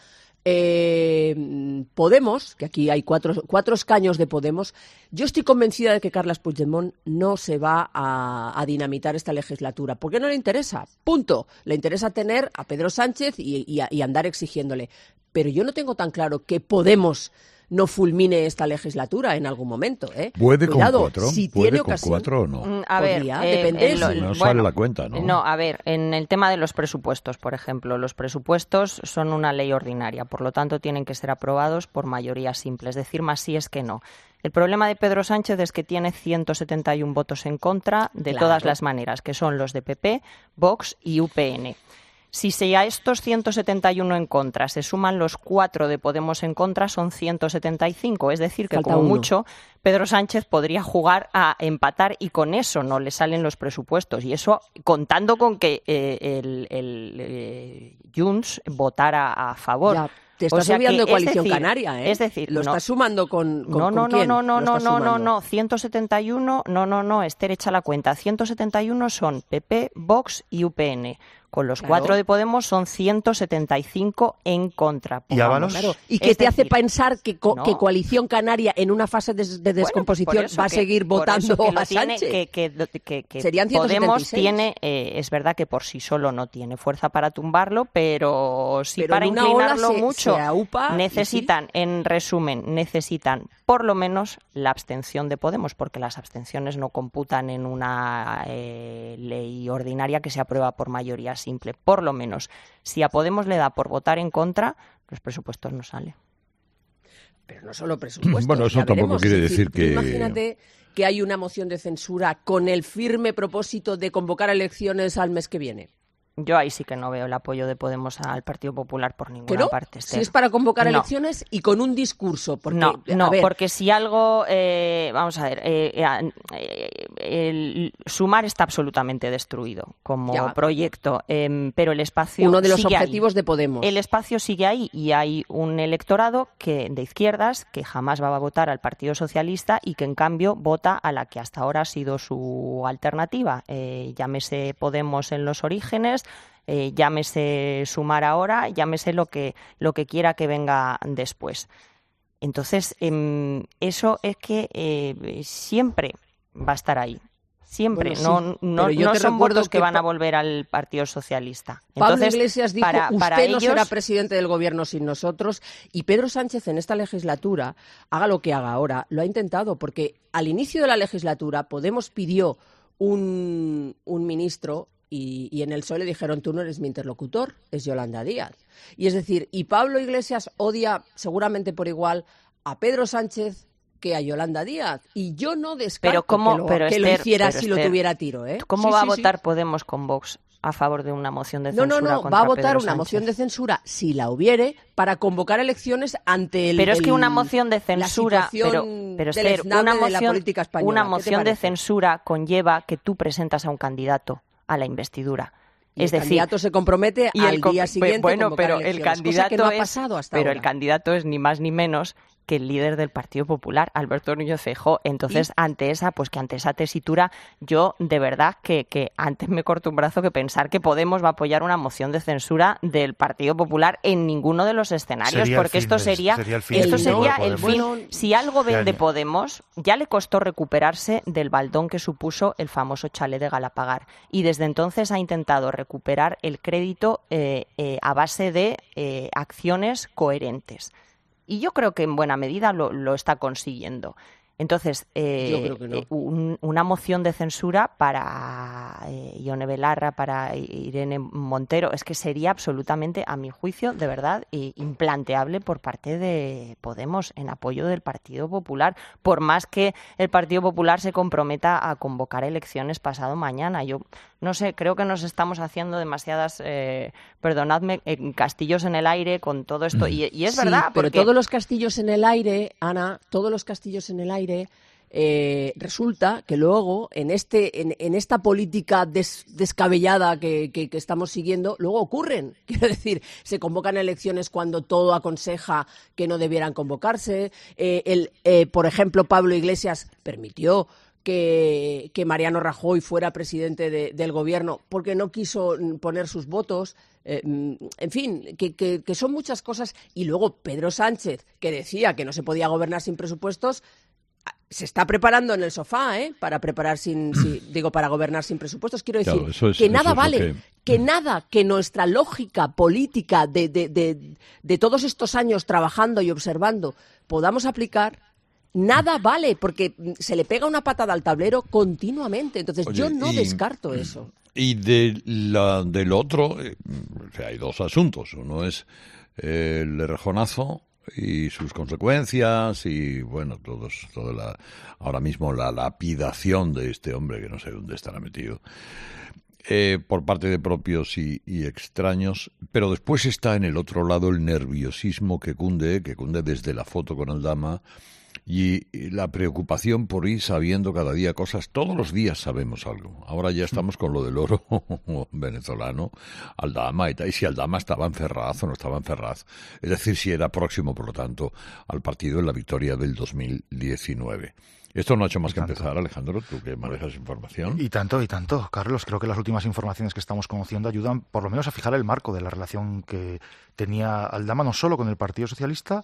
Eh, Podemos, que aquí hay cuatro, cuatro escaños de Podemos, yo estoy convencida de que Carles Puigdemont no se va a, a dinamitar esta legislatura, porque no le interesa, punto. Le interesa tener a Pedro Sánchez y, y, y andar exigiéndole. Pero yo no tengo tan claro que Podemos no fulmine esta legislatura en algún momento, ¿eh? ¿Puede Cuidado, con cuatro? Si ¿Puede tiene con ocasión, cuatro o no? A ver, Podría, eh, depende. en lo, no bueno, sale la cuenta, ¿no? No, a ver, en el tema de los presupuestos, por ejemplo, los presupuestos son una ley ordinaria, por lo tanto tienen que ser aprobados por mayoría simple, es decir, más sí es que no. El problema de Pedro Sánchez es que tiene ciento setenta y uno votos en contra de claro. todas las maneras, que son los de P P, Vox y U P N. Si se a estos ciento setenta y uno en contra se suman los cuatro de Podemos en contra, son ciento setenta y cinco. Es decir, que Falta como uno. mucho Pedro Sánchez podría jugar a empatar y con eso no le salen los presupuestos. Y eso contando con que eh, el, el eh, Junts votara a favor. Ya. Te estás o sea olvidando que, de Coalición decir, Canaria, ¿eh? Es decir, lo no, estás sumando con, con, no, no, ¿con quién? no, no, ¿Lo no, estás no, no, sumando? no, ciento setenta y uno, no, no, no, Esther, echa la cuenta. ciento setenta y uno son P P, Vox y U P N. Con los Claro. cuatro de Podemos son ciento setenta y cinco en contra. ¿Y Ábalos? Claro. ¿Y qué Es te hace decir, pensar que, co- no. que Coalición Canaria en una fase de, de descomposición Bueno, por eso va a que- seguir por eso votando que lo a tiene- Sánchez? que, que- que- que Serían ciento setenta y Podemos seis. tiene, eh, es verdad que por sí solo no tiene fuerza para tumbarlo, pero sí Pero para en una ola inclinarlo se- mucho. se aupa y necesitan, en resumen, necesitan por lo menos la abstención de Podemos, porque las abstenciones no computan en una eh, ley ordinaria que se aprueba por mayoría simple. Por lo menos, si a Podemos le da por votar en contra, los presupuestos no salen. Pero no solo presupuestos. Bueno, eso ya tampoco veremos. quiere Es decir tú que- Imagínate que hay una moción de censura con el firme propósito de convocar elecciones al mes que viene. Yo ahí sí que no veo el apoyo de Podemos al Partido Popular por ninguna ¿Que no? parte. Si Esther. es para convocar No. elecciones y con un discurso. Porque, No, a no, ver, porque si algo, eh, vamos a ver, eh, eh, eh, el Sumar está absolutamente destruido como Ya. proyecto, eh, pero el espacio uno de los sigue ahí. objetivos de Podemos. El espacio sigue ahí y hay un electorado que de izquierdas que jamás va a votar al Partido Socialista y que en cambio vota a la que hasta ahora ha sido su alternativa. Eh, llámese Podemos en los orígenes, eh, llámese Sumar ahora, llámese lo que, lo que quiera que venga después. Entonces, eh, eso es que eh, siempre va a estar ahí. Siempre. Bueno, sí, no no, pero yo no te son recuerdo votos que, que van a Pa- volver al Partido Socialista. Pablo Entonces, Iglesias dijo, para, usted para no ellos, será presidente del gobierno sin nosotros, y Pedro Sánchez en esta legislatura, haga lo que haga ahora, lo ha intentado, porque al inicio de la legislatura Podemos pidió un, un ministro y, y en el P S O E le dijeron, tú no eres mi interlocutor, es Yolanda Díaz. Y es decir, y Pablo Iglesias odia seguramente por igual a Pedro Sánchez que a Yolanda Díaz. Y yo no descarto pero cómo, que, lo, pero que lo Esther, hiciera pero si lo Esther, tuviera a tiro. ¿eh? ¿Cómo Sí, va sí, a sí. votar Podemos con Vox a favor de una moción de No, censura no, no, contra va a votar Pedro una Sánchez? moción de censura, si la hubiere, para convocar elecciones ante el... Pero es que el- una moción de censura, la situación pero, pero Esther, deleznable una de la moción, política española. una ¿Qué te moción de parece? censura conlleva que tú presentas a un candidato a la investidura. Y es el decir, candidato se compromete y al el co- día siguiente bueno, convocar pero el elecciones, candidato cosa que no ha es, pasado hasta pero ahora. el candidato es ni más ni menos que el líder del Partido Popular, Alberto Núñez Feijóo. Entonces, ante esa, pues que ante esa tesitura, yo de verdad que, que antes me corto un brazo que pensar que Podemos va a apoyar una moción de censura del Partido Popular en ninguno de los escenarios, Sería el porque fin esto de- sería, sería el fin esto del sería nuevo el fin. Podemos. Si algo Este vende año. Podemos, ya le costó recuperarse del baldón que supuso el famoso chalet de Galapagar, y desde entonces ha intentado recuperar el crédito eh, eh, a base de eh, acciones coherentes. Y yo creo que en buena medida lo, lo está consiguiendo. Entonces, eh, Yo creo que no. eh, un- una moción de censura para eh, Ione Belarra, para Irene Montero, es que sería absolutamente, a mi juicio, de verdad, eh, implanteable por parte de Podemos en apoyo del Partido Popular, por más que el Partido Popular se comprometa a convocar elecciones pasado mañana. Yo no sé, creo que nos estamos haciendo demasiadas, eh, perdonadme, eh, castillos en el aire con todo esto. Y, y es Sí, verdad, pero porque todos los castillos en el aire, Ana, todos los castillos en el aire, eh, resulta que luego en este en, en esta política des- descabellada que, que- que estamos siguiendo, luego ocurren. Quiero decir, se convocan elecciones cuando todo aconseja que no debieran convocarse. Eh, el, eh, por ejemplo, Pablo Iglesias permitió que, que Mariano Rajoy fuera presidente de- del gobierno porque no quiso mm, poner sus votos. Eh, mm, en fin, que, que- que son muchas cosas. Y luego Pedro Sánchez, que decía que no se podía gobernar sin presupuestos, ah, se está preparando en el sofá, ¿eh? Para preparar sin, si- digo, para gobernar sin presupuestos. Quiero decir Claro, eso es- que eso nada es lo vale, que- que nada, que nuestra lógica política de, de, de, de todos estos años trabajando y observando podamos aplicar. Nada vale, porque se le pega una patada al tablero continuamente. Entonces, Oye, yo no y- descarto eso. Y de la, del otro, eh, o sea, hay dos asuntos. Uno es eh, el rejonazo y sus consecuencias y, bueno, todos, toda la, ahora mismo la lapidación de este hombre que no sé dónde estará metido. Eh, por parte de propios y, y extraños, pero después está en el otro lado el nerviosismo que cunde, que cunde desde la foto con Aldama, y, y la preocupación por ir sabiendo cada día cosas. Todos los días sabemos algo. Ahora ya estamos con lo del oro venezolano, Aldama y tal, y si Aldama estaba en Ferraz o no estaba en Ferraz. Es decir, si era próximo, por lo tanto, al partido en la victoria del dos mil diecinueve. Esto no ha hecho más que empezar, Alejandro, tú que manejas información. Y tanto, y tanto. Carlos, creo que las últimas informaciones que estamos conociendo ayudan por lo menos a fijar el marco de la relación que tenía Aldama no solo con el Partido Socialista,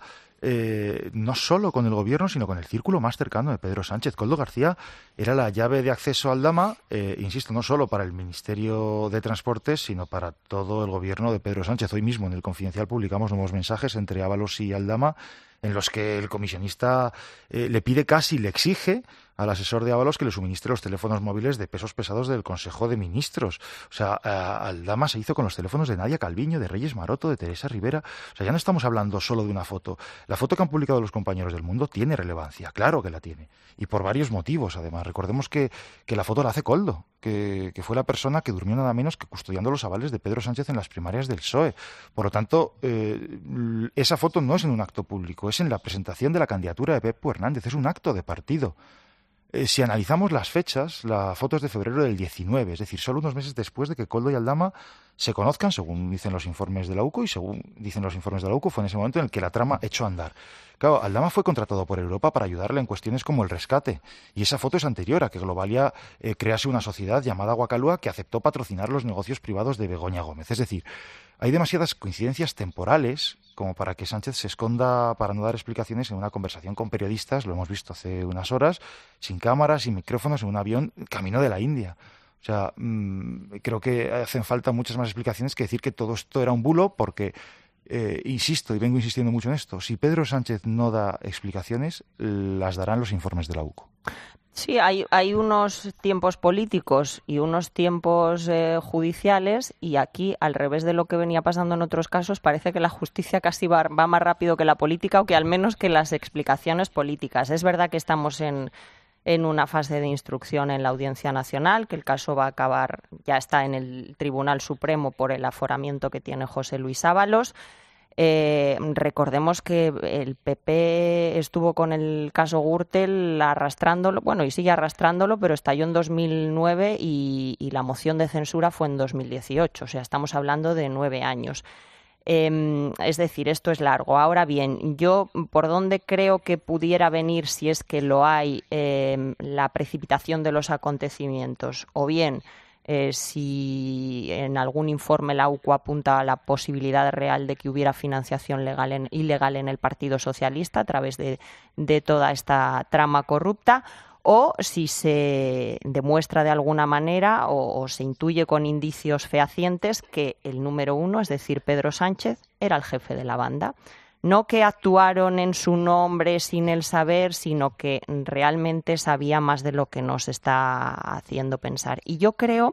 eh, no solo con el gobierno, sino con el círculo más cercano de Pedro Sánchez. Koldo García era la llave de acceso a Aldama, eh, insisto, no solo para el Ministerio de Transportes, sino para todo el gobierno de Pedro Sánchez. Hoy mismo en el Confidencial publicamos nuevos mensajes entre Ábalos y Aldama, en los que el comisionista eh, le pide, casi le exige al asesor de Ábalos que le suministre los teléfonos móviles de pesos pesados del Consejo de Ministros. O sea, Aldama se hizo con los teléfonos de Nadia Calviño, de Reyes Maroto, de Teresa Rivera. O sea, ya no estamos hablando solo de una foto. La foto que han publicado los compañeros del Mundo tiene relevancia, claro que la tiene. Y por varios motivos, además. Recordemos que, que la foto la hace Koldo, que, que fue la persona que durmió nada menos que custodiando los avales de Pedro Sánchez en las primarias del P S O E. Por lo tanto, eh, esa foto no es en un acto público, es en la presentación de la candidatura de Pepe Hernández, es un acto de partido. Eh, si analizamos las fechas, la foto es de febrero del diecinueve, es decir, solo unos meses después de que Koldo y Aldama se conozcan, según dicen los informes de la U C O, y según dicen los informes de la U C O, fue en ese momento en el que la trama echó a andar. Claro, Aldama fue contratado por Europa para ayudarle en cuestiones como el rescate, y esa foto es anterior a que Globalia eh, crease una sociedad llamada Guacalúa que aceptó patrocinar los negocios privados de Begoña Gómez. Es decir, hay demasiadas coincidencias temporales como para que Sánchez se esconda para no dar explicaciones en una conversación con periodistas, lo hemos visto hace unas horas, sin cámaras, sin micrófonos, en un avión camino de la India. O sea, mmm, creo que hacen falta muchas más explicaciones que decir que todo esto era un bulo, porque, eh, insisto, y vengo insistiendo mucho en esto, si Pedro Sánchez no da explicaciones, las darán los informes de la U C O. Sí, hay, hay unos tiempos políticos y unos tiempos eh, judiciales, y aquí, al revés de lo que venía pasando en otros casos, parece que la justicia casi va, va más rápido que la política, o que al menos que las explicaciones políticas. Es verdad que estamos en, en una fase de instrucción en la Audiencia Nacional, que el caso va a acabar, ya está en el Tribunal Supremo por el aforamiento que tiene José Luis Ábalos. Eh, recordemos que el P P estuvo con el caso Gürtel arrastrándolo, bueno, y sigue arrastrándolo, pero estalló en dos mil nueve y, y la moción de censura fue en dos mil dieciocho, o sea, estamos hablando de nueve años. Eh, es decir, esto es largo. Ahora bien, yo por dónde creo que pudiera venir, si es que lo hay, eh, la precipitación de los acontecimientos, o bien Eh, si en algún informe la U C O apunta a la posibilidad real de que hubiera financiación legal en, ilegal en el Partido Socialista a través de, de toda esta trama corrupta, o si se demuestra de alguna manera o, o se intuye con indicios fehacientes que el número uno, es decir, Pedro Sánchez, era el jefe de la banda. No que actuaron en su nombre sin el saber, sino que realmente sabía más de lo que nos está haciendo pensar. Y yo creo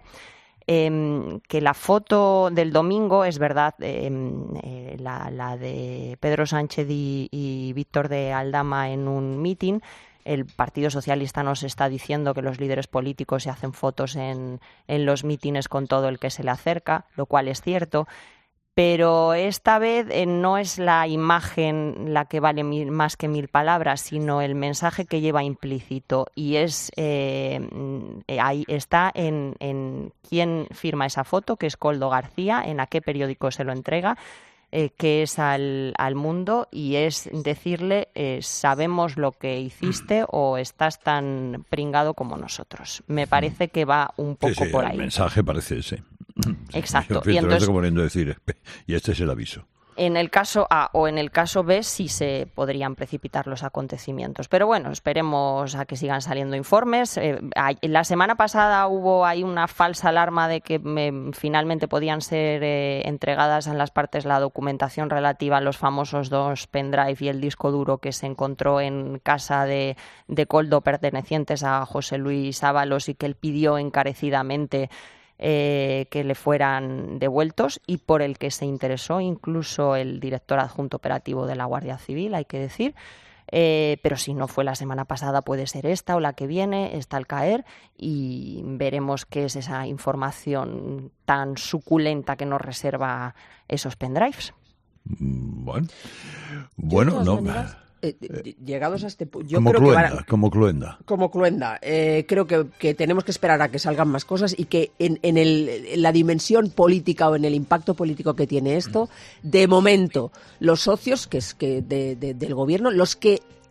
eh, que la foto del domingo, es verdad, eh, eh, la, la de Pedro Sánchez y, y Víctor de Aldama en un mitin. El Partido Socialista nos está diciendo que los líderes políticos se hacen fotos en, en los mítines con todo el que se le acerca, lo cual es cierto. Pero esta vez eh, no es la imagen la que vale mil, más que mil palabras, sino el mensaje que lleva implícito. Y es eh, ahí está en, en quién firma esa foto, que es Koldo García, en a qué periódico se lo entrega, eh, que es al, al Mundo, y es decirle eh, sabemos lo que hiciste o estás tan pringado como nosotros. Me parece que va un poco sí, sí, por ahí. El mensaje parece ese. Exacto. Y, y entonces, como decir, y este es el aviso. En el caso A o en el caso B sí se podrían precipitar los acontecimientos. Pero bueno, esperemos a que sigan saliendo informes. Eh, la semana pasada hubo ahí una falsa alarma de que me, finalmente podían ser eh, entregadas en las partes la documentación relativa a los famosos dos pendrive y el disco duro que se encontró en casa de, de Koldo pertenecientes a José Luis Ábalos y que él pidió encarecidamente Eh, que le fueran devueltos, y por el que se interesó incluso el director adjunto operativo de la Guardia Civil, hay que decir. Eh, pero si no fue la semana pasada, puede ser esta o la que viene, está al caer, y veremos qué es esa información tan suculenta que nos reserva esos pendrives. Bueno, bueno, no... Maneras, eh, eh, llegados a este punto, yo como creo Cluenda, que van a, como Cluenda. Como Cluenda. Eh, creo que, que tenemos que esperar a que salgan más cosas y que en, en, el, en la dimensión política o en el impacto político que tiene esto, de momento, los socios que es que de, de, del gobierno, los que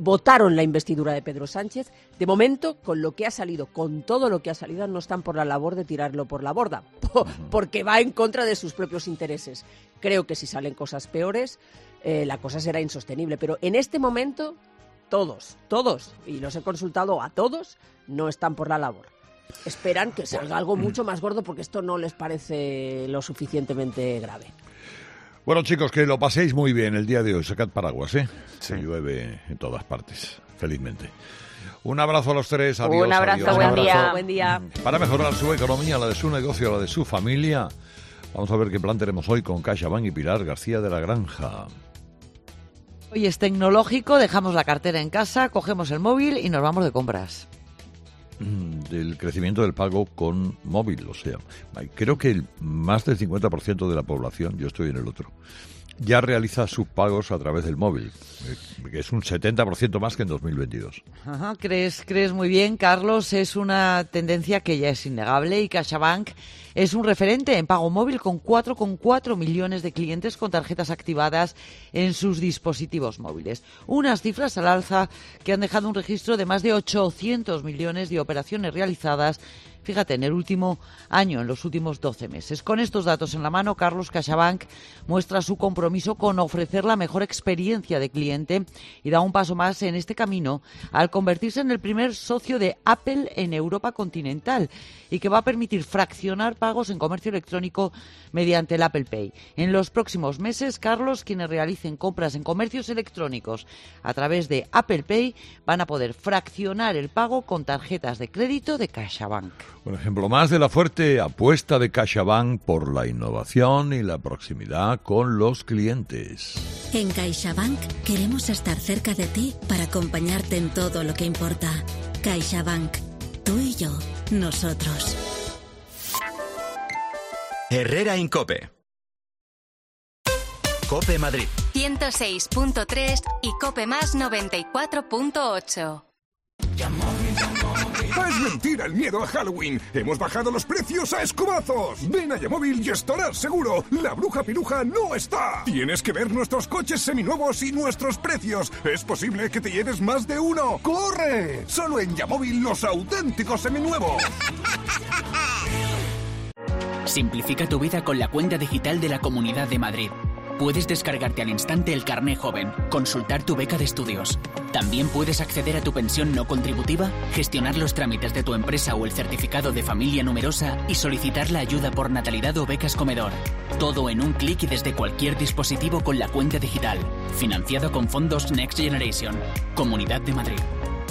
votaron la investidura de Pedro Sánchez. De momento, con lo que ha salido, con todo lo que ha salido, no están por la labor de tirarlo por la borda, porque va en contra de sus propios intereses. Creo que si salen cosas peores, eh, la cosa será insostenible. Pero en este momento, todos, todos, y los he consultado a todos, no están por la labor. Esperan que salga algo mucho más gordo porque esto no les parece lo suficientemente grave. Bueno, chicos, que lo paséis muy bien el día de hoy. Sacad paraguas, ¿eh? Sí. Llueve en todas partes, felizmente. Un abrazo a los tres. Adiós. Un abrazo, adiós. buen Un abrazo. día. Buen día. Para mejorar su economía, la de su negocio, la de su familia, vamos a ver qué plan tenemos hoy con CaixaBank y Pilar García de la Granja. Hoy es tecnológico, dejamos la cartera en casa, cogemos el móvil y nos vamos de compras. Del crecimiento del pago con móvil, o sea, creo que el, más del cincuenta por ciento de la población, yo estoy en el otro, ya realiza sus pagos a través del móvil, que es un setenta por ciento más que en dos mil veintidós. Ajá, crees, crees muy bien, Carlos, es una tendencia que ya es innegable y CaixaBank es un referente en pago móvil con cuatro coma cuatro millones de clientes con tarjetas activadas en sus dispositivos móviles. Unas cifras al alza que han dejado un registro de más de ochocientos millones de operaciones realizadas, fíjate, en el último año, en los últimos doce meses. Con estos datos en la mano, Carlos, CaixaBank muestra su compromiso con ofrecer la mejor experiencia de cliente y da un paso más en este camino al convertirse en el primer socio de Apple en Europa continental y que va a permitir fraccionar pagos en comercio electrónico mediante el Apple Pay. En los próximos meses, Carlos, quienes realicen compras en comercios electrónicos a través de Apple Pay van a poder fraccionar el pago con tarjetas de crédito de CaixaBank. Un ejemplo más de la fuerte apuesta de CaixaBank por la innovación y la proximidad con los clientes. En CaixaBank queremos estar cerca de ti para acompañarte en todo lo que importa. CaixaBank, tú y yo, nosotros. Herrera Incope. Cope Madrid. ciento seis punto tres y Cope Más noventa y cuatro punto ocho. Es mentira el miedo a Halloween. Hemos bajado los precios a escobazos. Ven a Yamóvil y estarás seguro. La bruja piruja no está. Tienes que ver nuestros coches seminuevos y nuestros precios. Es posible que te lleves más de uno. ¡Corre! Solo en Yamóvil los auténticos seminuevos. Simplifica tu vida con la cuenta digital de la Comunidad de Madrid. Puedes descargarte al instante el carné joven, consultar tu beca de estudios. También puedes acceder a tu pensión no contributiva, gestionar los trámites de tu empresa o el certificado de familia numerosa y solicitar la ayuda por natalidad o becas comedor. Todo en un clic y desde cualquier dispositivo con la cuenta digital. Financiado con fondos Next Generation. Comunidad de Madrid.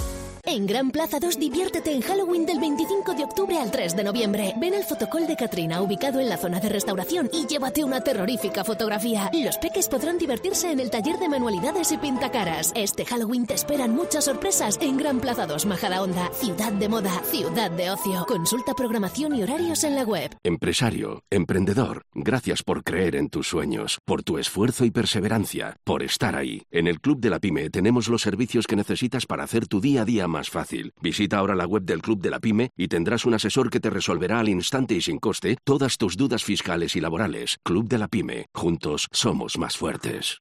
En Gran Plaza dos diviértete en Halloween del veinticinco de octubre al tres de noviembre. Ven al fotocall de Katrina, ubicado en la zona de restauración, y llévate una terrorífica fotografía. Los peques podrán divertirse en el taller de manualidades y pintacaras. Este Halloween te esperan muchas sorpresas en Gran Plaza dos, Majadahonda. Ciudad de moda, ciudad de ocio. Consulta programación y horarios en la web. Empresario, emprendedor, gracias por creer en tus sueños, por tu esfuerzo y perseverancia, por estar ahí. En el Club de la Pyme tenemos los servicios que necesitas para hacer tu día a día más fácil. Visita ahora la web del Club de la Pyme y tendrás un asesor que te resolverá al instante y sin coste todas tus dudas fiscales y laborales. Club de la Pyme. Juntos somos más fuertes.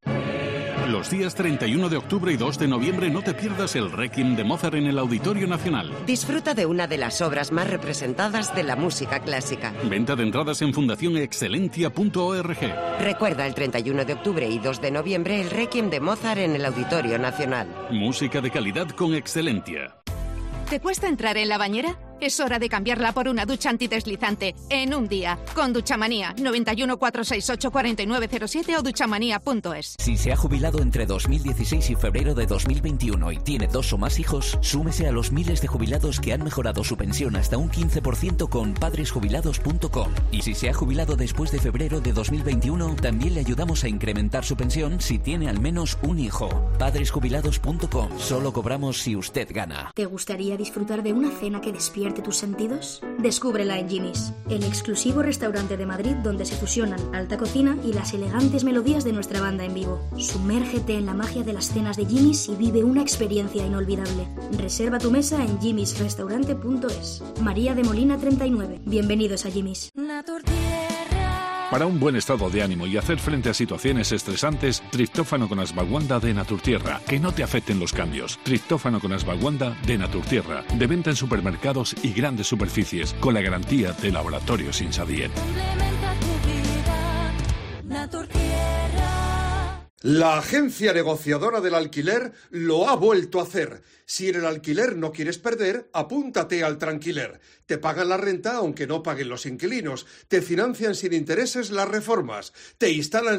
Los días treinta y uno de octubre y dos de noviembre no te pierdas el Requiem de Mozart en el Auditorio Nacional. Disfruta de una de las obras más representadas de la música clásica. Venta de entradas en fundación excelentia punto org. Recuerda el treinta y uno de octubre y dos de noviembre el Requiem de Mozart en el Auditorio Nacional. Música de calidad con Excelentia. ¿Te cuesta entrar en la bañera? Es hora de cambiarla por una ducha antideslizante en un día. Con Duchamanía. noventa y uno, cuatrocientos sesenta y ocho, cuarenta y nueve cero siete o duchamanía punto es. Si se ha jubilado entre dos mil dieciséis y febrero de dos mil veintiuno y tiene dos o más hijos, súmese a los miles de jubilados que han mejorado su pensión hasta un quince por ciento con padres jubilados punto com. Y si se ha jubilado después de febrero de dos mil veintiuno, también le ayudamos a incrementar su pensión si tiene al menos un hijo. padres jubilados punto com. Solo cobramos si usted gana. ¿Te gustaría disfrutar de una cena que despierte tus sentidos? Descúbrela en Jimmy's, el exclusivo restaurante de Madrid donde se fusionan alta cocina y las elegantes melodías de nuestra banda en vivo. Sumérgete en la magia de las cenas de Jimmy's y vive una experiencia inolvidable. Reserva tu mesa en jimmys restaurante punto es. María de Molina treinta y nueve. Bienvenidos a Jimmy's. Natur Tierra. Para un buen estado de ánimo y hacer frente a situaciones estresantes, triptófano con Ashwagandha de Naturtierra. Que no te afecten los cambios. Triptófano con Ashwagandha de Naturtierra. De venta en supermercados y grandes superficies, con la garantía de Laboratorios Insadiet. La agencia negociadora del alquiler lo ha vuelto a hacer. Si en el alquiler no quieres perder, apúntate al Tranquiler. Te pagan la renta aunque no paguen los inquilinos. Te financian sin intereses las reformas. Te instalan